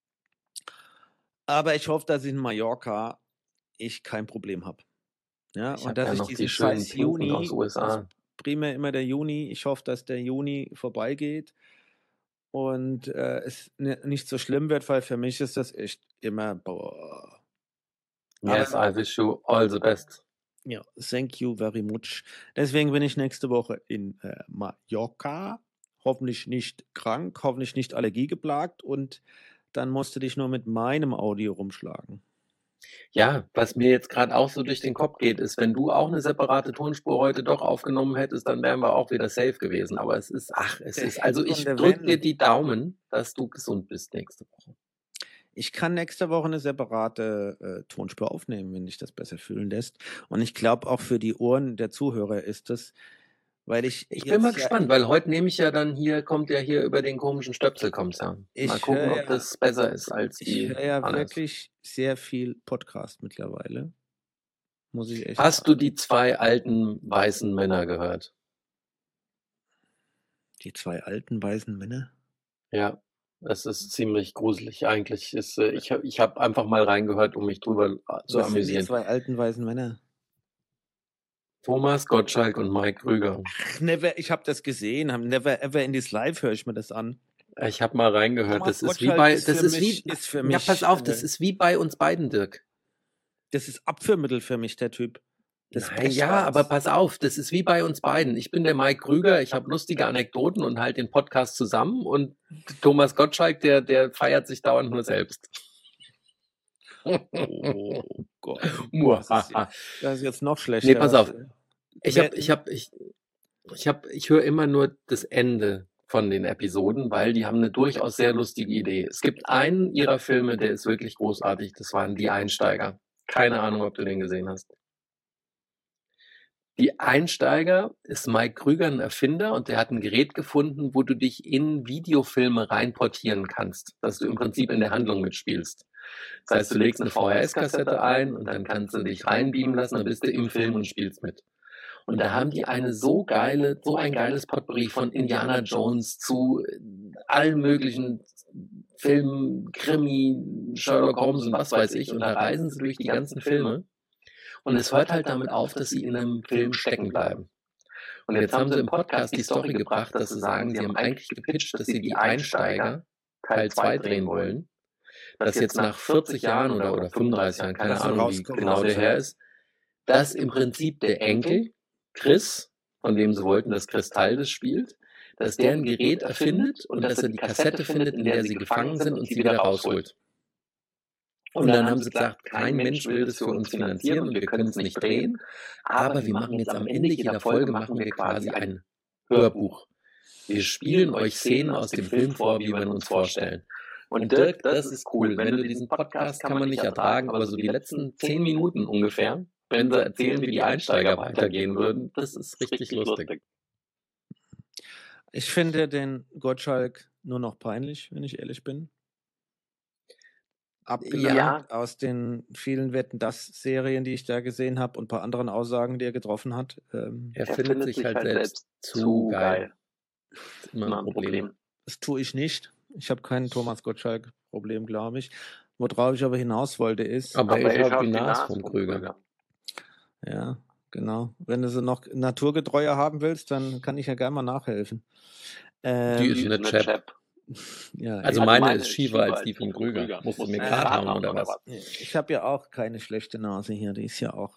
Aber ich hoffe, dass in Mallorca ich kein Problem habe. Ja, Ich und habe dass ja ich noch die diesen schönen scheiß Pinken Juni, aus U S A. das primär immer der Juni, ich hoffe, dass der Juni vorbeigeht und äh, es ni- nicht so schlimm wird, weil für mich ist das echt immer, boah. Yes, Aber- I wish you all the best. Ja, thank you very much. Deswegen bin ich nächste Woche in äh, Mallorca, hoffentlich nicht krank, hoffentlich nicht allergiegeplagt und dann musst du dich nur mit meinem Audio rumschlagen. Ja, was mir jetzt gerade auch so durch den Kopf geht, ist, wenn du auch eine separate Tonspur heute doch aufgenommen hättest, dann wären wir auch wieder safe gewesen. Aber es ist, ach, es Der ist, also Hit ich und der drücke Wenn. dir die Daumen, dass du gesund bist nächste Woche. Ich kann nächste Woche eine separate äh, Tonspur aufnehmen, wenn dich das besser fühlen lässt. Und ich glaube auch für die Ohren der Zuhörer ist das, weil ich Ich jetzt bin mal ja- gespannt, weil heute nehme ich ja dann hier, kommt ja hier über den komischen Stöpsel, kommt's ja. Mal Ich gucken, hör ob ja- das besser ist als Ich die höre ja alles. wirklich sehr viel Podcast mittlerweile. Muss ich echt Hast sagen. du die zwei alten weißen Männer gehört? Die zwei alten weißen Männer? Ja, es ist ziemlich gruselig. Eigentlich ist, äh, ich habe ich hab einfach mal reingehört, um mich drüber äh, zu Was sind die amüsieren. zwei alten weißen Männer? Thomas Gottschalk und Mike Krüger. Ach, never, ich habe das gesehen, hab never ever in this live höre ich mir das an. Ich habe mal reingehört. Thomas Das ist wie Gottschalk bei, ist das für ist mich- wie, ist für ja, mich, pass auf, das äh, ist wie bei uns beiden, Dirk. Das ist Abführmittel für mich, der Typ. Das Nein, ja, Brechreiz. aber pass auf, das ist wie bei uns beiden. Ich bin der Mike Krüger, ich habe lustige Anekdoten und halt den Podcast zusammen und Thomas Gottschalk, der, der feiert sich dauernd nur selbst. Oh Gott. Das ist, Muahaha. das ist jetzt noch schlechter. Nee, pass was- auf. Ich habe, ich habe, ich, ich habe, ich höre immer nur das Ende von den Episoden, weil die haben eine durchaus sehr lustige Idee. Es gibt einen ihrer Filme, der ist wirklich großartig. Das waren Die Einsteiger. Keine Ahnung, ob du den gesehen hast. Die Einsteiger ist Mike Krüger ein Erfinder und der hat ein Gerät gefunden, wo du dich in Videofilme reinportieren kannst, dass du im Prinzip in der Handlung mitspielst. Das heißt, du legst eine V H S-Kassette ein und dann kannst du dich reinbeamen lassen, dann bist du im Film und spielst mit. Und da haben die eine so geile, so ein geiles Potpourri von Indiana Jones zu äh, allen möglichen Filmen, Krimi, Sherlock Holmes und was weiß ich. Und da reisen sie durch die ganzen Filme. Und es hört halt damit auf, dass sie in einem Film stecken bleiben. Und jetzt haben sie im Podcast die Story gebracht, dass sie sagen, sie haben eigentlich gepitcht, dass sie die Einsteiger Teil zwei drehen wollen. Dass jetzt nach vierzig Jahren oder, oder fünfunddreißig Jahren, keine Dass er Ahnung, wie rauskommt. genau der her ist, dass im Prinzip der Enkel, Chris, von dem sie wollten, dass Chris Teil des spielt, dass der ein Gerät erfindet und dass er die Kassette findet, in der sie gefangen sind und sie wieder rausholt. Und dann haben sie gesagt, kein Mensch will das für uns finanzieren und wir können es nicht drehen, aber wir machen jetzt am Ende jeder Folge machen wir quasi ein Hörbuch. Wir spielen euch Szenen aus dem Film vor, wie wir uns vorstellen. Und Dirk, das ist cool. Wenn du diesen Podcast kann man nicht ertragen, aber so die letzten zehn Minuten ungefähr, wenn sie erzählen, wie die Einsteiger weitergehen würden, das ist richtig lustig. Ich finde den Gottschalk nur noch peinlich, wenn ich ehrlich bin. Abgeleitet Ja. aus den vielen Wetten-Das-Serien, die ich da gesehen habe und ein paar anderen Aussagen, die er getroffen hat. Ähm, Er findet sich halt selbst zu geil. Das ist immer ein Problem. das tue ich nicht. Ich habe kein Thomas Gottschalk-Problem, glaube ich. Worauf ich aber hinaus wollte, ist, Aber, ich habe die Nase vom Krüger. ja, genau. Wenn du sie noch naturgetreuer haben willst, dann kann ich ja gerne mal nachhelfen. Ähm, Die ist eine Chap. ja, Also ich- meine ist schiefer als die vom Krüger. Musst du mir Ja, Karte haben oder was? ich habe ja auch keine schlechte Nase hier. Die ist ja auch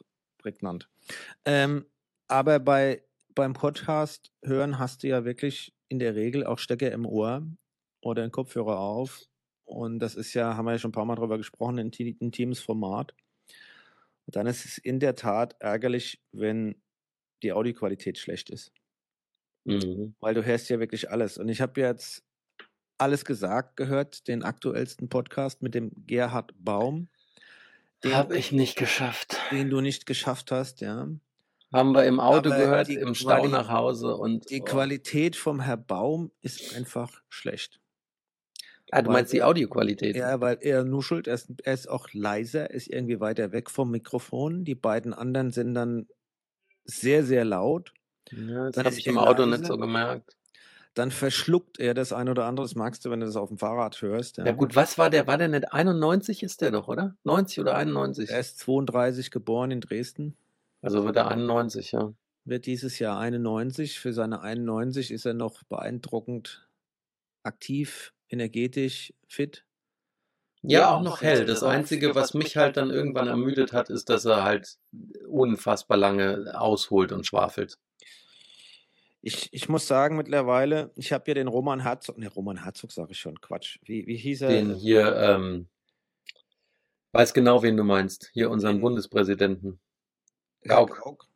prägnant. Ähm, aber bei, beim Podcast hören hast du ja wirklich in der Regel auch Stecker im Ohr oder einen Kopfhörer auf. Und das ist ja, haben wir ja schon ein paar Mal drüber gesprochen, ein inti- intimes Format. Und dann ist es in der Tat ärgerlich, wenn die Audioqualität schlecht ist. Mhm. Weil du hörst ja wirklich alles. Und ich habe jetzt alles gesagt gehört, den aktuellsten Podcast mit dem Gerhard Baum, den, Habe ich nicht geschafft. den du nicht geschafft hast, ja. Haben wir im Auto Aber gehört, die im Stau Quali- nach Hause und. Die oh. Qualität vom Herr Baum ist einfach schlecht. Ah, du weil meinst die er- Audioqualität? Ja, weil er nuschelt, er ist, er ist auch leiser, ist irgendwie weiter weg vom Mikrofon. Die beiden anderen sind dann sehr, sehr laut. Ja, das Dann habe ist ich im er Auto leise. nicht so gemerkt. Dann verschluckt er das ein oder andere. Das magst du, wenn du das auf dem Fahrrad hörst. Ja, Ja gut, was war der? War der nicht einundneunzig ist der doch, oder? neunzig oder einundneunzig? Er ist zweiunddreißig geboren in Dresden. Also wird er einundneunzig, ja. Wird dieses Jahr einundneunzig. Für seine einundneunzig ist er noch beeindruckend aktiv, energetisch, fit. Ja, Ja, auch noch hell. Das Einzige, was mich halt dann irgendwann ermüdet hat, ist, dass er halt unfassbar lange ausholt und schwafelt. Ich, ich muss sagen, mittlerweile, ich habe ja den Roman Herzog, ne, Roman Herzog sage ich schon, Quatsch. Wie, wie hieß er? Den hier, ähm, weiß genau, wen du meinst. Hier unseren Den- Bundespräsidenten. Herr Gauck. Gauck.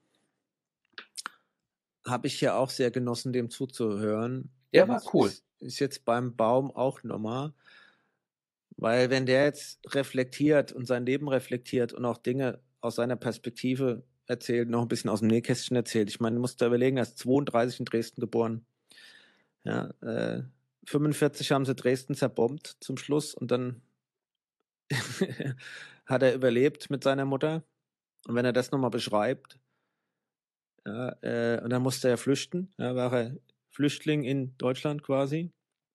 Habe ich ja auch sehr genossen, dem zuzuhören. Der war Das cool. Ist, ist jetzt beim Baum auch nochmal. Weil wenn der jetzt reflektiert und sein Leben reflektiert und auch Dinge aus seiner Perspektive erzählt, noch ein bisschen aus dem Nähkästchen erzählt. Ich meine, du musst da überlegen, er ist zweiunddreißig in Dresden geboren. Ja, äh, fünfundvierzig haben sie Dresden zerbombt zum Schluss und dann hat er überlebt mit seiner Mutter. Und wenn er das nochmal beschreibt, ja, äh, und dann musste er flüchten, ja, war er Flüchtling in Deutschland quasi.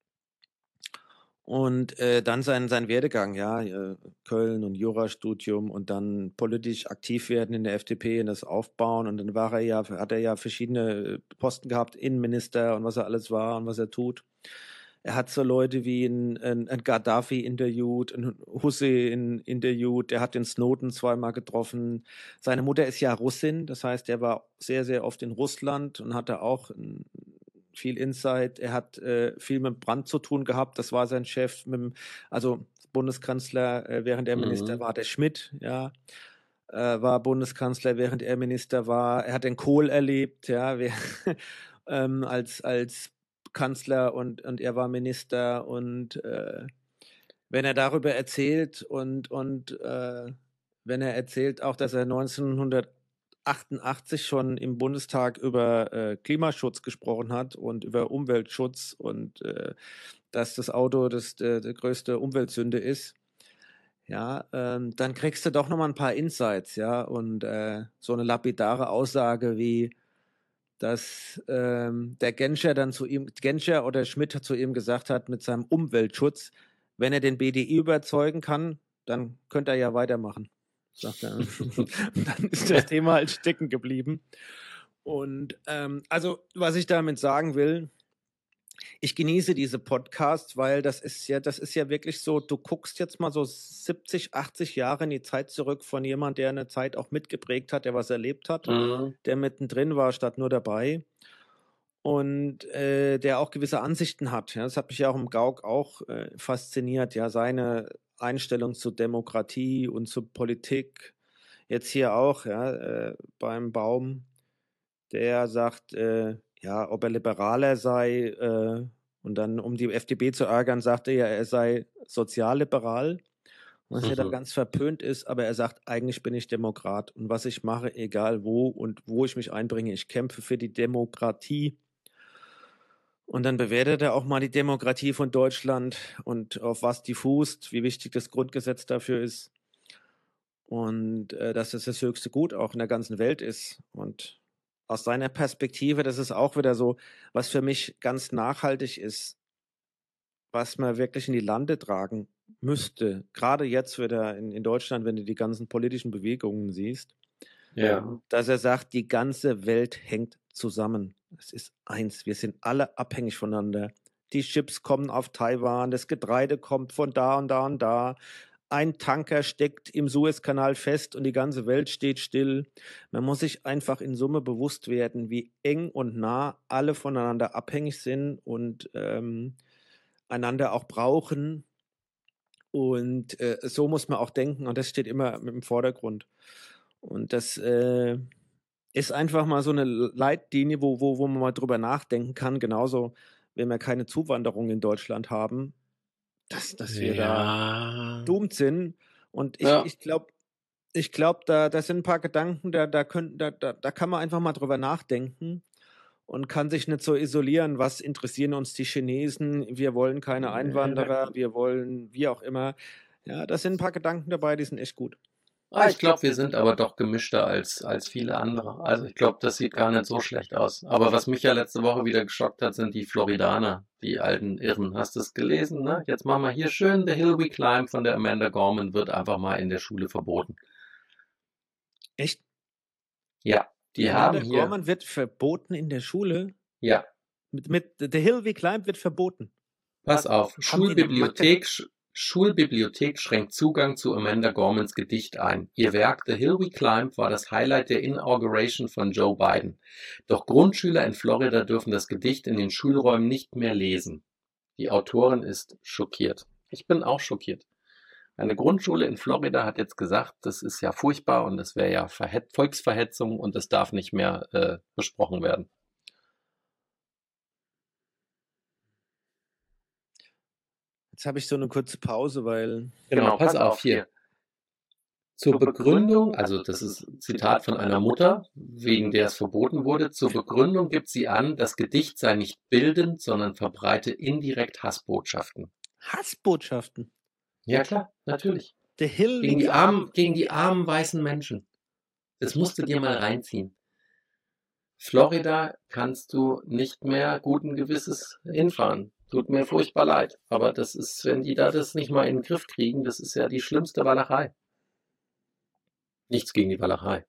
Und äh, dann sein, sein Werdegang, ja, äh, Köln und Jurastudium und dann politisch aktiv werden in der F D P und das aufbauen. Und dann war er ja, hat er ja verschiedene Posten gehabt, Innenminister und was er alles war und was er tut. Er hat so Leute wie ein, ein, ein Gaddafi interviewt, ein Hussein interviewt, er hat den Snowden zweimal getroffen. Seine Mutter ist ja Russin, das heißt, er war sehr, sehr oft in Russland und hatte auch ein, viel Insight. Er hat äh, viel mit Brandt zu tun gehabt. Das war sein Chef, mit dem, also Bundeskanzler, äh, während er Minister Mhm. war. Der Schmidt, ja, äh, war Bundeskanzler, während er Minister war. Er hat den Kohl erlebt, ja, wer, ähm, als, als Kanzler und, und er war Minister. Und äh, wenn er darüber erzählt und, und äh, wenn er erzählt auch, dass er neunzehnhundertachtundachtzig schon im Bundestag über äh, Klimaschutz gesprochen hat und über Umweltschutz und äh, dass das Auto das äh, die größte Umweltsünde ist, ja, ähm, dann kriegst du doch nochmal ein paar Insights, ja, und äh, so eine lapidare Aussage wie, dass ähm, der Genscher dann zu ihm, Genscher oder Schmidt zu ihm gesagt hat mit seinem Umweltschutz, wenn er den B D I überzeugen kann, dann könnte er ja weitermachen, sagt er. Und dann ist das Thema halt stecken geblieben. Und ähm, also, was ich damit sagen will, ich genieße diese Podcasts, weil das ist ja, das ist ja wirklich so, du guckst jetzt mal so siebzig, achtzig Jahre in die Zeit zurück von jemand, der eine Zeit auch mitgeprägt hat, der was erlebt hat, Mhm. der mittendrin war, statt nur dabei. Und äh, der auch gewisse Ansichten hat. Ja, das hat mich ja auch im Gauck auch äh, fasziniert, ja, seine Einstellung zur Demokratie und zur Politik. Jetzt hier auch, ja, äh, beim Baum, der sagt, äh, ja, ob er Liberaler sei äh, und dann, um die F D P zu ärgern, sagte er, er sei sozialliberal, was ja da Mhm. ganz verpönt ist, aber er sagt, eigentlich bin ich Demokrat und was ich mache, egal wo und wo ich mich einbringe, ich kämpfe für die Demokratie. Und dann bewertet er auch mal die Demokratie von Deutschland und auf was die fußt, wie wichtig das Grundgesetz dafür ist und äh, dass es das höchste Gut auch in der ganzen Welt ist. Und aus seiner Perspektive, das ist auch wieder so, was für mich ganz nachhaltig ist, was man wirklich in die Lande tragen müsste. Gerade jetzt wieder in, in Deutschland, wenn du die ganzen politischen Bewegungen siehst, Ja. dass er sagt, die ganze Welt hängt zusammen. Es ist eins, wir sind alle abhängig voneinander. Die Chips kommen auf Taiwan, das Getreide kommt von da und da und da. ein Tanker steckt im Suezkanal fest und die ganze Welt steht still. Man muss sich einfach in Summe bewusst werden, wie eng und nah alle voneinander abhängig sind und ähm, einander auch brauchen. Und äh, so muss man auch denken und das steht immer im Vordergrund. Und das äh, ist einfach mal so eine Leitlinie, wo, wo, wo man mal drüber nachdenken kann, genauso, wenn wir keine Zuwanderung in Deutschland haben, dass, dass wir da Ja. doomed sind. Und ich, Ja. ich glaube, ich glaub, da, da sind ein paar Gedanken, da, da, können, da, da, da kann man einfach mal drüber nachdenken und kann sich nicht so isolieren, was interessieren uns die Chinesen, wir wollen keine Einwanderer, wir wollen wie auch immer. Ja, da sind ein paar Gedanken dabei, die sind echt gut. Ah, ich glaube, wir sind aber doch gemischter als, als viele andere. Also ich glaube, das sieht gar nicht so schlecht aus. Aber was mich ja letzte Woche wieder geschockt hat, sind die Floridaner, die alten Irren. Hast du es gelesen, ne? Jetzt machen wir hier schön The Hill We Climb von der Amanda Gorman, wird einfach mal in der Schule verboten. Echt? Ja, die Amanda haben hier... Gorman wird verboten in der Schule? Ja, Mit, mit The Hill We Climb wird verboten. pass auf. Haben die eine Schulbibliothek, Sch- Schulbibliothek schränkt Zugang zu Amanda Gormans Gedicht ein. Ihr Werk The Hill We Climb war das Highlight der Inauguration von Joe Biden. Doch Grundschüler in Florida dürfen das Gedicht in den Schulräumen nicht mehr lesen. Die Autorin ist schockiert. Ich bin auch schockiert. Eine Grundschule in Florida hat jetzt gesagt, das ist ja furchtbar und das wäre ja Verhet- Volksverhetzung und das darf nicht mehr äh, besprochen werden. Jetzt habe ich so eine kurze Pause, weil Genau, pass auf hier. Zur Begründung, also das ist ein Zitat von einer Mutter, wegen der es verboten wurde, zur Begründung gibt sie an, das Gedicht sei nicht bildend, sondern verbreite indirekt Hassbotschaften. Hassbotschaften. Ja klar, natürlich. The Hill Gegen We die Climb. armen, gegen die armen weißen Menschen. Das musst du dir mal reinziehen. Florida kannst du nicht mehr guten Gewisses hinfahren. Tut mir furchtbar leid. Aber das ist, wenn die da das nicht mal in den Griff kriegen, das ist ja die schlimmste Walachei. Nichts gegen die Walachei.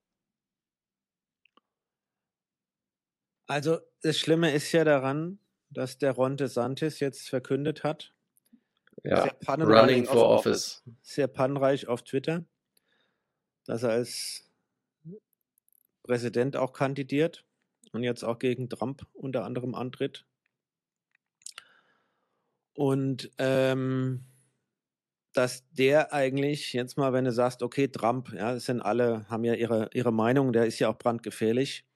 Also das Schlimme ist ja daran, dass der Ron DeSantis jetzt verkündet hat, Ja, sehr pannenreich running for auf- office. sehr pannenreich auf Twitter, dass er als Präsident auch kandidiert und jetzt auch gegen Trump unter anderem antritt. Und ähm, dass der eigentlich, jetzt mal, wenn du sagst, okay, Trump, ja, das sind alle, haben ja ihre, ihre Meinung, der ist ja auch brandgefährlich.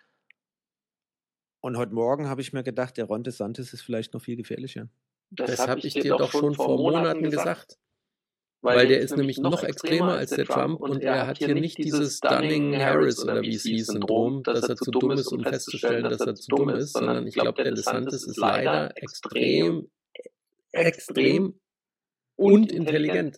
Und heute Morgen habe ich mir gedacht, der Ron DeSantis ist vielleicht noch viel gefährlicher. Das habe ich dir doch schon vor Monaten gesagt. Weil der ist nämlich noch extremer als der Trump und er hat hier nicht dieses Dunning-Harris oder wie es hieß Syndrom, dass er zu dumm ist, um festzustellen, dass er zu dumm ist, sondern ich glaube, der DeSantis ist leider extrem, extrem und intelligent.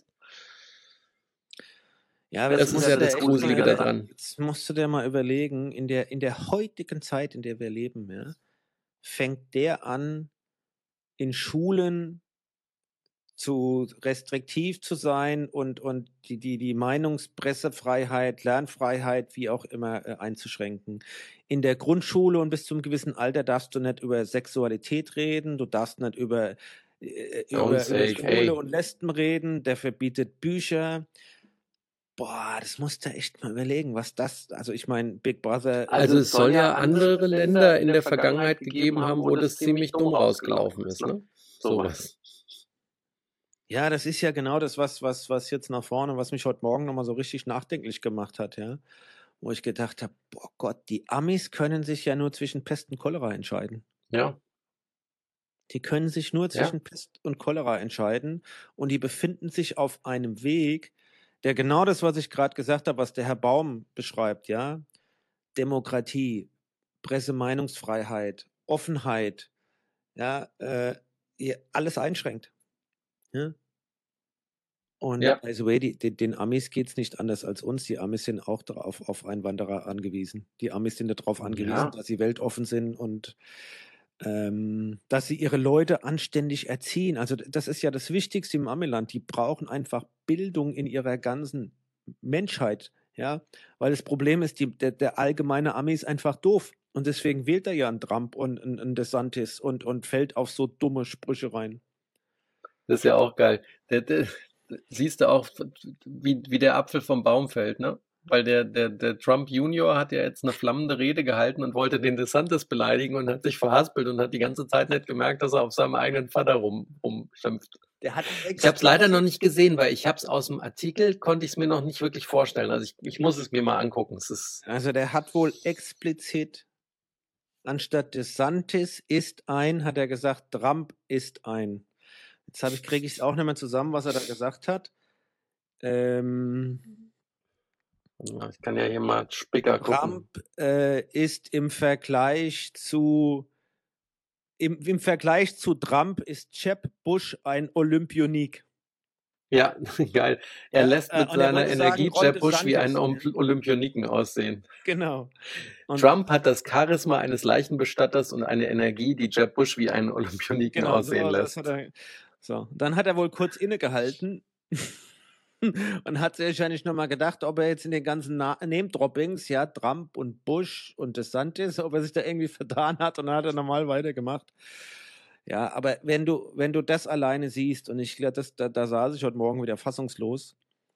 Ja, Das jetzt ist ja musst du das dir Gruselige echt mal- daran. Jetzt musst du dir mal überlegen, in der, in der heutigen Zeit, in der wir leben, ja, fängt der an, in Schulen zu restriktiv zu sein und, und die, die, die Meinungspressefreiheit, Lernfreiheit, wie auch immer, äh, einzuschränken. In der Grundschule und bis zum gewissen Alter darfst du nicht über Sexualität reden, du darfst nicht über, äh, Don't über, say über gay. Schwule und Lesben reden, der verbietet Bücher. Boah, das musst du echt mal überlegen, was das, also ich meine, Big Brother, Also es soll ja andere Länder in der Vergangenheit gegeben haben, wo das ziemlich dumm rausgelaufen ist, ne? Sowas. ja, das ist ja genau das, was, was, was jetzt nach vorne, was mich heute Morgen nochmal so richtig nachdenklich gemacht hat, ja. Wo ich gedacht habe, boah Gott, die Amis können sich ja nur zwischen Pest und Cholera entscheiden. Ja, Die können sich nur zwischen Pest und Cholera entscheiden und die befinden sich auf einem Weg, der genau das, was ich gerade gesagt habe, was der Herr Baum beschreibt, ja. Demokratie, Pressemeinungsfreiheit, Offenheit, ja, äh, ihr- alles einschränkt. Ja? Und Ja. by the way, die, die, den Amis geht es nicht anders als uns. Die Amis sind auch darauf, auf Einwanderer angewiesen. Die Amis sind darauf angewiesen, Ja. dass sie weltoffen sind und ähm, dass sie ihre Leute anständig erziehen. Also d- das ist ja das Wichtigste im Amiland. Die brauchen einfach Bildung in ihrer ganzen Menschheit. Ja? Weil das Problem ist, die, der, der allgemeine Ami ist einfach doof. Und deswegen wählt er ja einen Trump und einen, einen DeSantis und, und fällt auf so dumme Sprüche rein. Das ist ja auch geil. Der, der, siehst du auch, wie, wie der Apfel vom Baum fällt, ne? Weil der, der, der Trump Junior hat ja jetzt eine flammende Rede gehalten und wollte den DeSantis beleidigen und hat sich verhaspelt und hat die ganze Zeit nicht gemerkt, dass er auf seinem eigenen Vater rum, rumschimpft. Der hat Ich habe es leider noch nicht gesehen, weil ich habe es aus dem Artikel, konnte ich es mir noch nicht wirklich vorstellen. Also ich, ich muss es mir mal angucken. Es ist Also der hat wohl explizit anstatt DeSantis ist ein, hat er gesagt, Trump ist ein. Jetzt habe ich, kriege ich es auch nicht mehr zusammen, was er da gesagt hat. Ähm, ich kann ja hier mal Spicker gucken. Trump äh, ist im Vergleich zu im, im Vergleich zu Trump ist Jeb Bush ein Olympionik. Ja, geil. Er Ja, lässt äh, mit und er seiner wollte sagen, Energie Ron Jeb Bush wie DeSantis, einen ja. Olympioniken aussehen. Genau. Und Trump hat das Charisma eines Leichenbestatters und eine Energie, die Jeb Bush wie einen Olympioniken genau, aussehen so, lässt. das hat er, so, dann hat er wohl kurz innegehalten und hat sich wahrscheinlich nochmal gedacht, ob er jetzt in den ganzen Na- Name-Droppings, ja, Trump und Bush und DeSantis, ob er sich da irgendwie vertan hat und dann hat er normal weitergemacht. Ja, aber wenn du, wenn du das alleine siehst, und ich glaube, das, da, da saß ich heute Morgen wieder fassungslos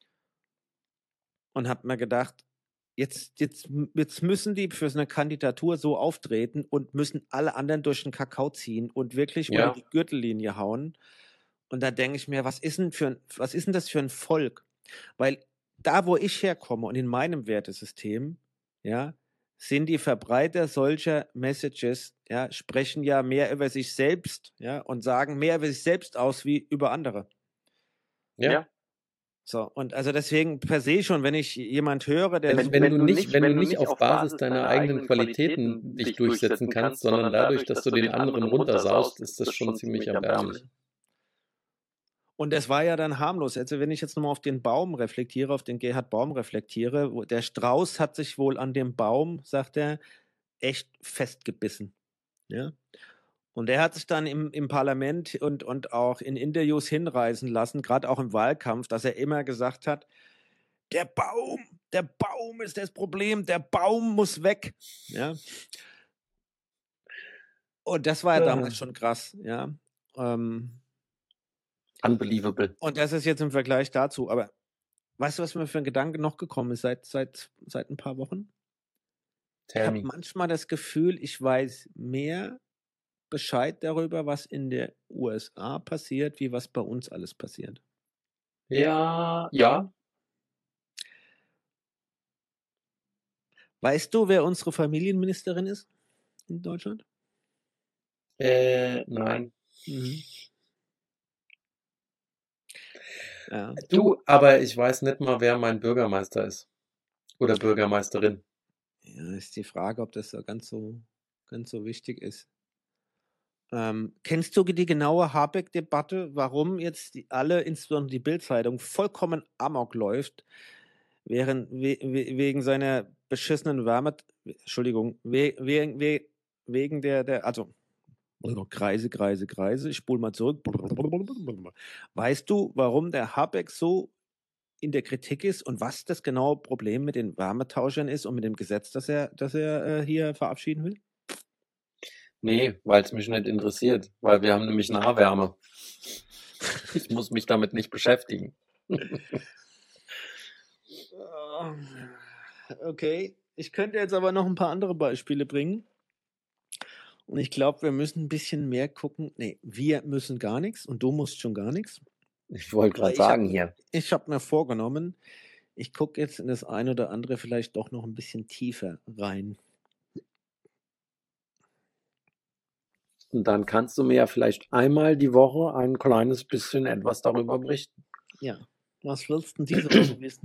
und habe mir gedacht, jetzt, jetzt, jetzt müssen die für so eine Kandidatur so auftreten und müssen alle anderen durch den Kakao ziehen und wirklich Ja. unter die Gürtellinie hauen. Und da denke ich mir, was ist denn für ein, was ist denn das für ein Volk? Weil da, wo ich herkomme und in meinem Wertesystem, ja, sind die Verbreiter solcher Messages, ja, sprechen ja mehr über sich selbst, ja, und sagen mehr über sich selbst aus wie über andere. Ja. So, und also deswegen per se schon, wenn ich jemand höre, der Wenn, so- wenn, du nicht, wenn du nicht auf Basis deiner eigenen Qualitäten dich durchsetzen kannst, sondern dadurch, dass du den anderen runtersaust, ist das schon ziemlich erbärmlich. Und das war ja dann harmlos. Also wenn ich jetzt nochmal auf den Baum reflektiere, auf den Gerhard Baum reflektiere, wo- der Strauß hat sich wohl an dem Baum, sagt er, echt festgebissen. Ja? Und er hat sich dann im, im Parlament und, und auch in Interviews hinreißen lassen, gerade auch im Wahlkampf, dass er immer gesagt hat, der Baum, der Baum ist das Problem, der Baum muss weg. Ja? Und das war ja Ja. damals schon krass. Ja? Ähm, Unbelievable. und das ist jetzt im Vergleich dazu. Aber weißt du, was mir für ein Gedanke noch gekommen ist seit, seit, seit ein paar Wochen? Ich Tell habe me. manchmal das Gefühl, ich weiß mehr Bescheid darüber, was in der U S A passiert, wie was bei uns alles passiert. Ja, ja. Weißt du, wer unsere Familienministerin ist in Deutschland? Äh, nein. Mhm. Ja. Du, aber ich weiß nicht mal, wer mein Bürgermeister ist. Oder Bürgermeisterin. Ja, ist die Frage, ob das so ganz so, ganz so wichtig ist. Ähm, kennst du die genaue Habeck-Debatte, warum jetzt die, alle, insbesondere die Bild-Zeitung, vollkommen amok läuft, während we, we, wegen seiner beschissenen Wärme, Entschuldigung, we, we, we, wegen der, der, also Kreise, Kreise, Kreise, ich spule mal zurück. Weißt du, warum der Habeck so in der Kritik ist und was das genaue Problem mit den Wärmetauschern ist und mit dem Gesetz, das er, das er äh, hier verabschieden will? Nee, weil es mich nicht interessiert. Weil wir haben nämlich Nahwärme. Ich muss mich damit nicht beschäftigen. Okay, ich könnte jetzt aber noch ein paar andere Beispiele bringen. Und ich glaube, wir müssen ein bisschen mehr gucken. Nee, wir müssen gar nichts und du musst schon gar nichts. Ich wollte gerade Ich sagen hab- hier. Ich habe mir vorgenommen, ich gucke jetzt in das eine oder andere vielleicht doch noch ein bisschen tiefer rein. Und dann kannst du mir ja vielleicht einmal die Woche ein kleines bisschen etwas darüber berichten. Ja, was willst du denn diese Woche wissen?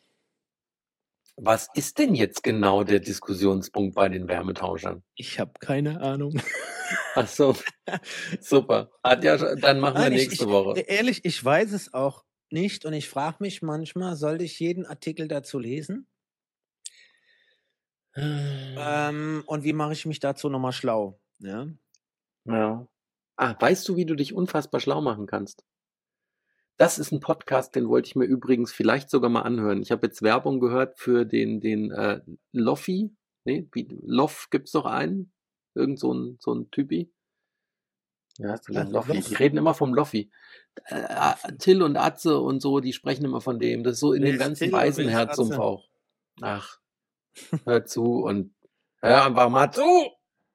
Was ist denn jetzt genau der Diskussionspunkt bei den Wärmetauschern? Ich habe keine Ahnung. Ach so, super. Hat ja, schon- dann machen wir Nein, ich, nächste ich, Woche. Ehrlich, ich weiß es auch nicht und ich frage mich manchmal, soll ich jeden Artikel dazu lesen? Ähm, und wie mache ich mich dazu nochmal schlau? Ja. Ja. Ah, weißt du, wie du dich unfassbar schlau machen kannst? Das ist ein Podcast, den wollte ich mir übrigens vielleicht sogar mal anhören. Ich habe jetzt Werbung gehört für den, den äh, Loffi. Nee, wie, Loff gibt's doch einen. Irgend so ein, so ein Typi. Ja, hast du den Loffi. Die reden immer vom Loffi. Äh, Till und Atze und so, die sprechen immer von dem. Das ist so in Wer dem ist ganzen Till und wer ist Waisenherzsumpf Atze? auch. Ach, hör zu und hör einfach mal zu!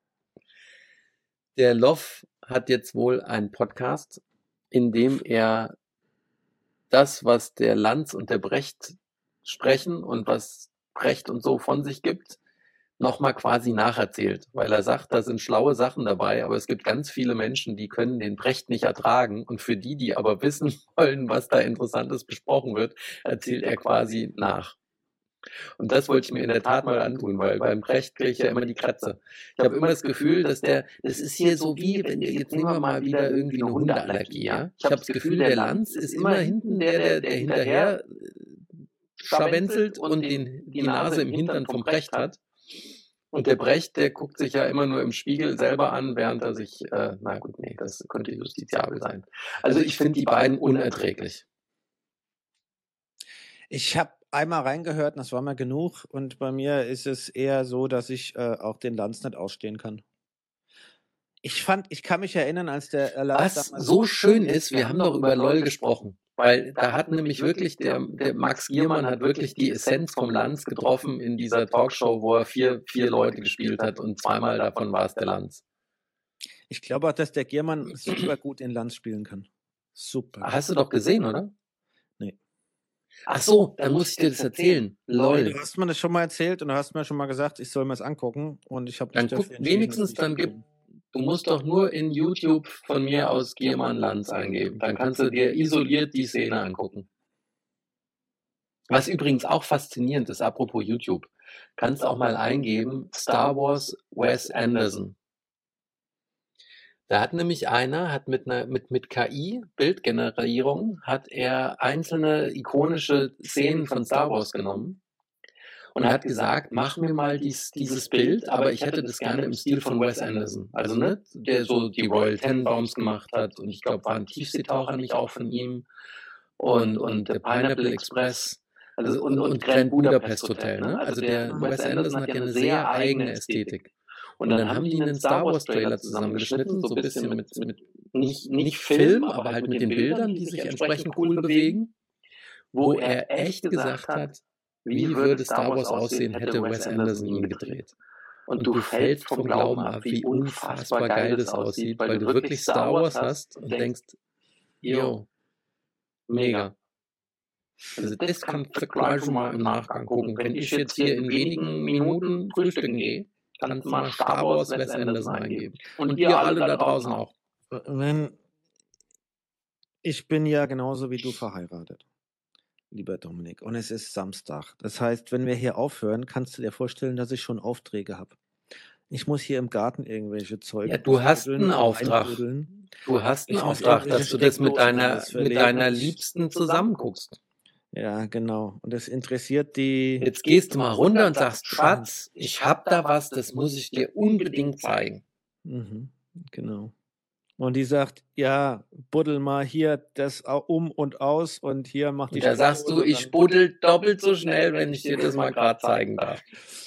Der Loff hat jetzt wohl einen Podcast, in dem er das, was der Lanz und der Brecht sprechen und was Brecht und so von sich gibt, nochmal quasi nacherzählt, weil er sagt, da sind schlaue Sachen dabei, aber es gibt ganz viele Menschen, die können den Brecht nicht ertragen und für die, die aber wissen wollen, was da Interessantes besprochen wird, erzählt er quasi nach. Und das wollte ich mir in der Tat mal antun, weil beim Brecht kriege ich ja immer die Kratze. Ich habe immer das Gefühl, dass der, das ist hier so wie, wenn wir, jetzt nehmen wir mal wieder irgendwie eine Hundeallergie, ja. Ich habe das Gefühl, der Lanz ist immer hinten der, der, der hinterher scharwenzelt und den, die Nase im Hintern vom Brecht hat. Und der Brecht, der guckt sich ja immer nur im Spiegel selber an, während er sich, äh, na gut, nee, das könnte justiziabel sein. Also ich finde die beiden unerträglich. Ich habe einmal reingehört, und das war mal genug. Und bei mir ist es eher so, dass ich äh, auch den Lanz nicht ausstehen kann. Ich fand, ich kann mich erinnern, als der äh, Lanz Was damals so schön ist, wir haben doch über LOL gesprochen, weil da hat nämlich wirklich der, der Max Giermann hat wirklich die Essenz vom Lanz getroffen in dieser Talkshow, wo er vier, vier Leute gespielt hat und zweimal davon war es der Lanz. Ich glaube auch, dass der Giermann super gut den Lanz spielen kann. Super. Hast du doch gesehen, oder? Nee. Ach so, dann muss ich dir das erzählen. LOL. Du hast mir das schon mal erzählt und du hast mir schon mal gesagt, ich soll mir das angucken und ich habe Dann guck wenigstens, dann gib, du musst doch nur in YouTube von mir aus Giermann Lanz eingeben. Dann kannst du dir isoliert die Szene angucken. Was übrigens auch faszinierend ist, apropos YouTube, kannst auch mal eingeben, Star Wars Wes Anderson. Da hat nämlich einer, hat mit einer, mit, mit K I, Bildgenerierung, hat er einzelne ikonische Szenen von Star Wars genommen und hat gesagt, mach mir mal dies, dieses Bild, aber ich hätte das gerne im Stil von Wes Anderson. Also, ne, der so die Royal Tenenbaums gemacht hat und ich glaube, war ein Tiefseetaucher nicht auch von ihm und, und der Pineapple Express. Also, und, und Grand Budapest Hotel, ne? Also der Wes Anderson hat ja eine sehr eigene Ästhetik. Und dann haben die einen Star Wars Trailer zusammengeschnitten, so ein bisschen mit, mit nicht, nicht Film, aber halt mit den Bildern, die sich entsprechend cool bewegen, wo er echt gesagt hat, wie würde Star Wars aussehen, hätte Wes Anderson ihn gedreht. Und du fällst vom Glauben ab, wie unfassbar geil das aussieht, weil du wirklich Star Wars hast und denkst, yo, mega. Also das kannst du gleich schon mal im Nachgang gucken. Wenn ich jetzt hier in wenigen Minuten frühstücken gehe, kannst du mal Star Wars Wes Anderson eingeben. Und ihr alle da draußen auch. Wenn ich bin ja genauso wie du verheiratet, lieber Dominik. Und es ist Samstag. Das heißt, wenn wir hier aufhören, kannst du dir vorstellen, dass ich schon Aufträge habe. Ich muss hier im Garten irgendwelche Zeug. Ja, du hast einen Auftrag. Du hast einen Auftrag, dass du das mit deiner, mit deiner Liebsten zusammenguckst. Ja, genau. Und das interessiert die. Jetzt gehst du mal runter und sagst, Schatz, ich hab da was, das muss ich dir unbedingt zeigen. Mhm, genau. Und die sagt, ja, buddel mal hier das um und aus und hier mach die. Da sagst du, ich buddel doppelt so schnell, wenn ich dir das mal gerade zeigen darf.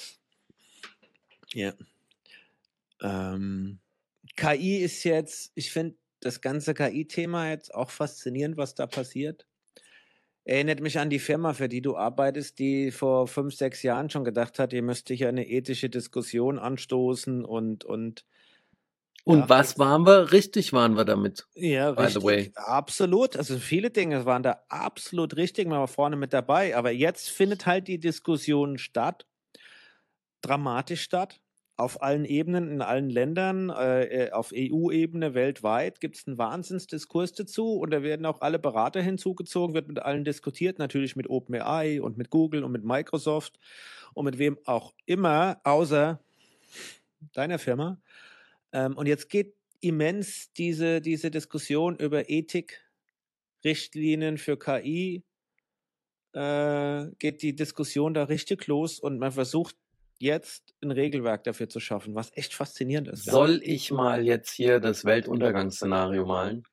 Ja. Ähm, K I ist jetzt, ich finde das ganze K I-Thema jetzt auch faszinierend, was da passiert. Erinnert mich an die Firma, für die du arbeitest, die vor fünf, sechs Jahren schon gedacht hat, ihr müsst hier eine ethische Diskussion anstoßen und und und ja, was waren wir? Richtig waren wir damit. Ja, by richtig. The way. Absolut. Also viele Dinge waren da absolut richtig. Man war vorne mit dabei. Aber jetzt findet halt die Diskussion statt, dramatisch statt. Auf allen Ebenen, in allen Ländern, äh, auf E U-Ebene, weltweit gibt es einen Wahnsinnsdiskurs dazu und da werden auch alle Berater hinzugezogen, wird mit allen diskutiert, natürlich mit OpenAI und mit Google und mit Microsoft und mit wem auch immer, außer deiner Firma. Ähm, und jetzt geht immens diese, diese Diskussion über Ethik, Richtlinien für K I, äh, geht die Diskussion da richtig los und man versucht, jetzt ein Regelwerk dafür zu schaffen, was echt faszinierend ist. Soll ich mal jetzt hier das Weltuntergangsszenario malen?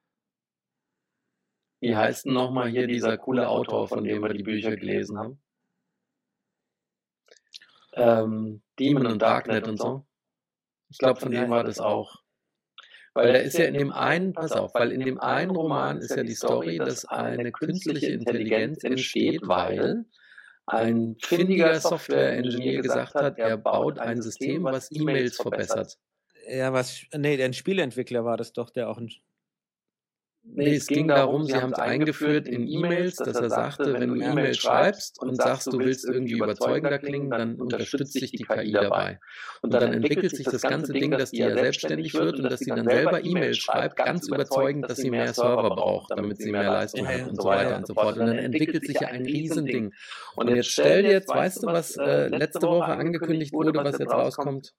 Wie heißt denn nochmal hier dieser coole Autor, von dem wir die Bücher gelesen haben? Ähm, Demon und Darknet und so. Ich glaube, von dem war das auch. Weil da ist ja in dem einen, pass auf, weil in dem einen Roman ist ja die Story, dass eine künstliche Intelligenz entsteht, weil ein findiger Software-Ingenieur gesagt hat, er baut ein System, was E-Mails verbessert. Ja, was, nee, ein Spieleentwickler war das doch, der auch ein. Nee, es ging darum, sie haben es eingeführt in E-Mails, dass er sagte, wenn du E-Mails schreibst und sagst, du willst irgendwie überzeugender klingen, dann unterstützt sich die K I dabei. Und dann entwickelt sich das ganze Ding, dass die ja selbstständig wird und dass sie dann selber E-Mails schreibt, ganz überzeugend, dass sie mehr Server braucht, damit sie mehr Leistung hat und so weiter und so fort. Und dann entwickelt sich ja ein Riesending. Und jetzt stell dir jetzt, weißt du, was äh, letzte Woche angekündigt wurde, was jetzt rauskommt?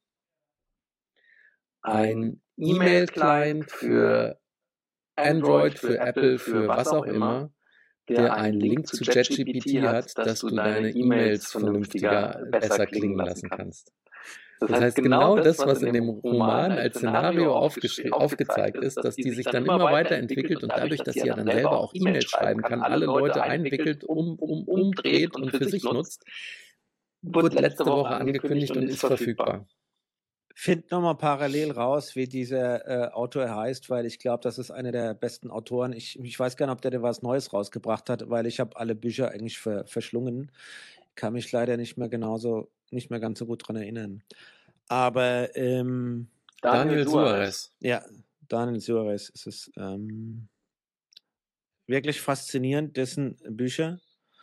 Ein E-Mail-Client für Android, für Apple, für was auch immer, der einen Link zu ChatGPT hat, dass du deine E-Mails vernünftiger, besser klingen lassen kannst. Das heißt, genau das, was in dem Roman als Szenario aufgezeigt ist, dass die sich dann immer weiterentwickelt und dadurch, dass sie ja dann selber auch E-Mails schreiben kann, alle Leute einwickelt, um, um, umdreht und für sich nutzt, wird letzte Woche angekündigt und ist verfügbar. Find nochmal parallel raus, wie dieser äh, Autor heißt, weil ich glaube, das ist einer der besten Autoren. Ich, ich weiß gar nicht, ob der, der was Neues rausgebracht hat, weil ich habe alle Bücher eigentlich ver, verschlungen. Kann mich leider nicht mehr genauso, nicht mehr ganz so gut dran erinnern. Aber ähm, Daniel Suarez. Ja, Daniel Suarez ist es. Ähm, wirklich faszinierend, dessen Bücher.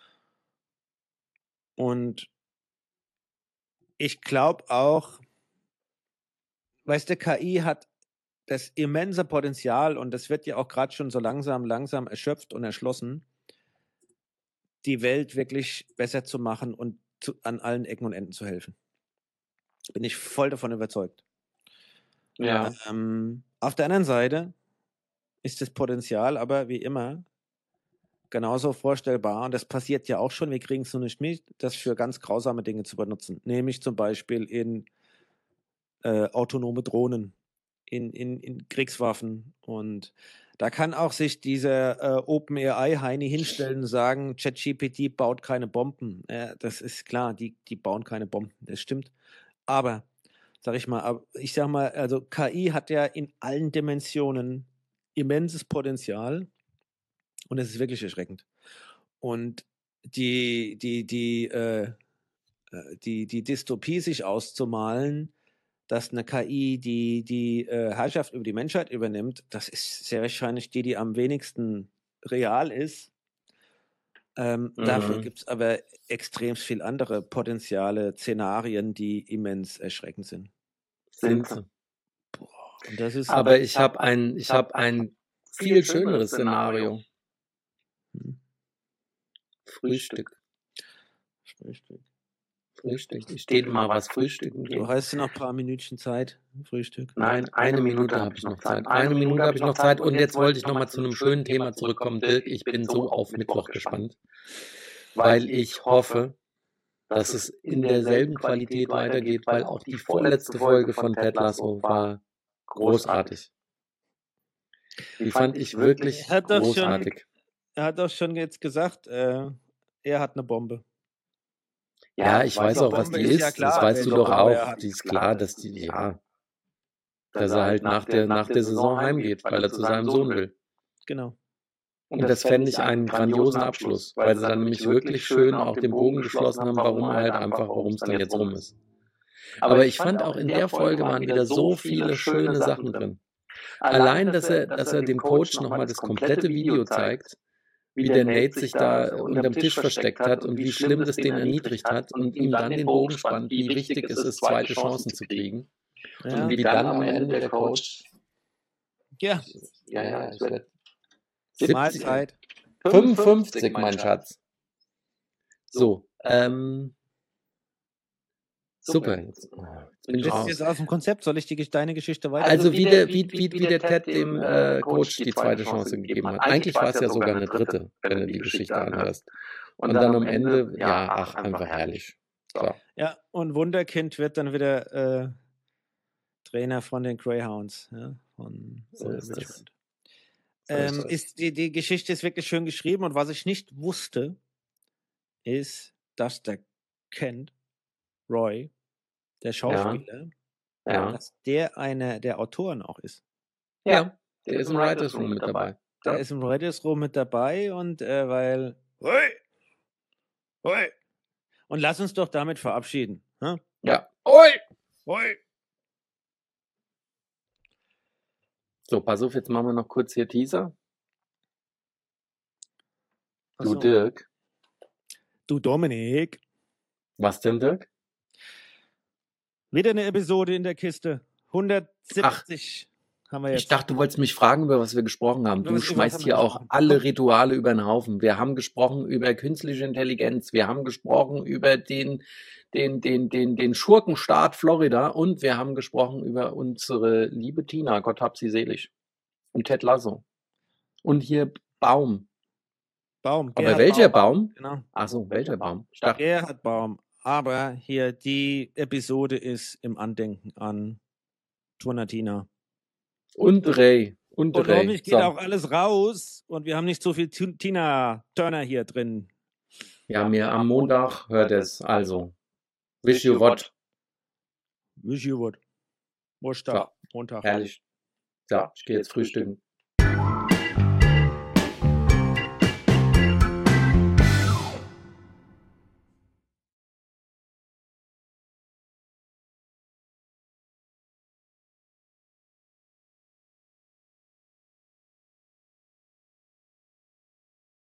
Und ich glaube auch, weißt du, K I hat das immense Potenzial, und das wird ja auch gerade schon so langsam, langsam erschöpft und erschlossen, die Welt wirklich besser zu machen und zu, an allen Ecken und Enden zu helfen. Bin ich voll davon überzeugt. Ja. Ähm, auf der anderen Seite ist das Potenzial aber wie immer genauso vorstellbar, und das passiert ja auch schon, wir kriegen es nur nicht mit, das für ganz grausame Dinge zu benutzen, nämlich zum Beispiel in äh, autonome Drohnen, in, in, in Kriegswaffen. Und da kann auch sich dieser äh, OpenAI-Heini hinstellen und sagen, ChatGPT baut keine Bomben. Ja, das ist klar, die, die bauen keine Bomben, das stimmt. Aber, sag ich mal, ich sag mal, also K I hat ja in allen Dimensionen immenses Potenzial, und es ist wirklich erschreckend. Und die, die, die, äh, die, die Dystopie sich auszumalen, dass eine K I die, die äh, Herrschaft über die Menschheit übernimmt, das ist sehr wahrscheinlich die, die am wenigsten real ist. Ähm, mhm. Dafür gibt es aber extrem viel andere potenziale Szenarien, die immens erschreckend sind. Sind sie. Boah, und das ist aber ich habe ein, ich hab ein viel schöneres Szenario. Hm. Frühstück. Frühstück. Frühstück. Ich stehe mal was frühstücken gehen. Du hast noch ein paar Minütchen Zeit, Frühstück. Nein, eine Minute habe ich noch Zeit. Eine Minute habe ich noch Zeit. Und jetzt wollte ich noch mal zu einem schönen Thema zurückkommen. Dirk, ich bin so auf Mittwoch gespannt, weil ich hoffe, dass es in derselben Qualität weitergeht, weil auch die vorletzte Folge von Ted Lasso war großartig. Die fand ich wirklich großartig. Er hat doch schon jetzt gesagt, äh, er hat eine Bombe. Ja, ich weiß auch, was die ist. Ja klar, das weißt du doch auch. Die ist klar, dass die, ja, dass er halt nach der, nach der Saison heimgeht, weil er zu seinem Sohn will. Genau. Und das fände ich einen grandiosen Abschluss, weil sie dann nämlich wirklich schön auch den Bogen geschlossen haben, warum er halt einfach, warum es dann jetzt rum ist. Aber ich fand auch in der Folge waren wieder so viele schöne Sachen drin. Allein, dass er, dass er dem Coach nochmal das komplette Video zeigt, wie der Nate sich da unterm Tisch versteckt hat und wie schlimm das den erniedrigt hat und ihm dann den Bogen spannt, wie wichtig es ist, zweite Chancen zu kriegen. Ja. Und wie dann am Ende der Coach. Ja. Ja, ja, es wird Mahlzeit. fünfundfünfzig, mein Schatz. So, ähm. Super. Jetzt bin ich raus. Jetzt aus dem Konzept, soll ich die, deine Geschichte weiter? Also wie der, wie, wie, wie der Ted dem äh, Coach die zweite Chance gegeben hat. Eigentlich war es ja sogar eine dritte, wenn du die Geschichte anhörst. Und dann am Ende, ja, ach, einfach herrlich. So. Ja, und Wunderkind wird dann wieder äh, Trainer von den Greyhounds. Ja, von, so ist das. So ähm, ist, ist die, die Geschichte ist wirklich schön geschrieben, und was ich nicht wusste, ist, dass der Kent Roy, der Schauspieler, ja. Ja. dass der einer der Autoren auch ist. Ja, der ist im Writers Room mit dabei. Der Ja. ist im Writers Room mit dabei und äh, weil. Hoi! Hoi! Und lass uns doch damit verabschieden. Hm? Ja. Oi! Hoi! So, pass auf, jetzt machen wir noch kurz hier Teaser. Du, Achso. Dirk. Du Dominik. Was denn, Dirk? Wieder eine Episode in der Kiste. hundertsiebzig haben wir jetzt. Ich dachte, du wolltest mich fragen, über was wir gesprochen haben. Über Du was- über was schmeißt haben wir hier auch gesprochen? alle Rituale über den Haufen. Wir haben gesprochen über künstliche Intelligenz. Wir haben gesprochen über den, den, den, den, den Schurkenstaat Florida und wir haben gesprochen über unsere liebe Tina, Gott hab sie selig. Und Ted Lasso. Und hier Baum. Baum. Aber Gerhard welcher Baum? Genau. Achso, welcher Baum? Ich dachte, Gerhard Baum. Aber hier die Episode ist im Andenken an Turnatina. und Ray. Und Und Ray. hoffentlich geht So. auch alles raus und wir haben nicht so viel Tu- Tina Turner hier drin. Ja, mir am Montag hört es. Also, wish you what. Wish you would. Montag. Ja. Montag. Herrlich. Ja, ich gehe jetzt frühstücken.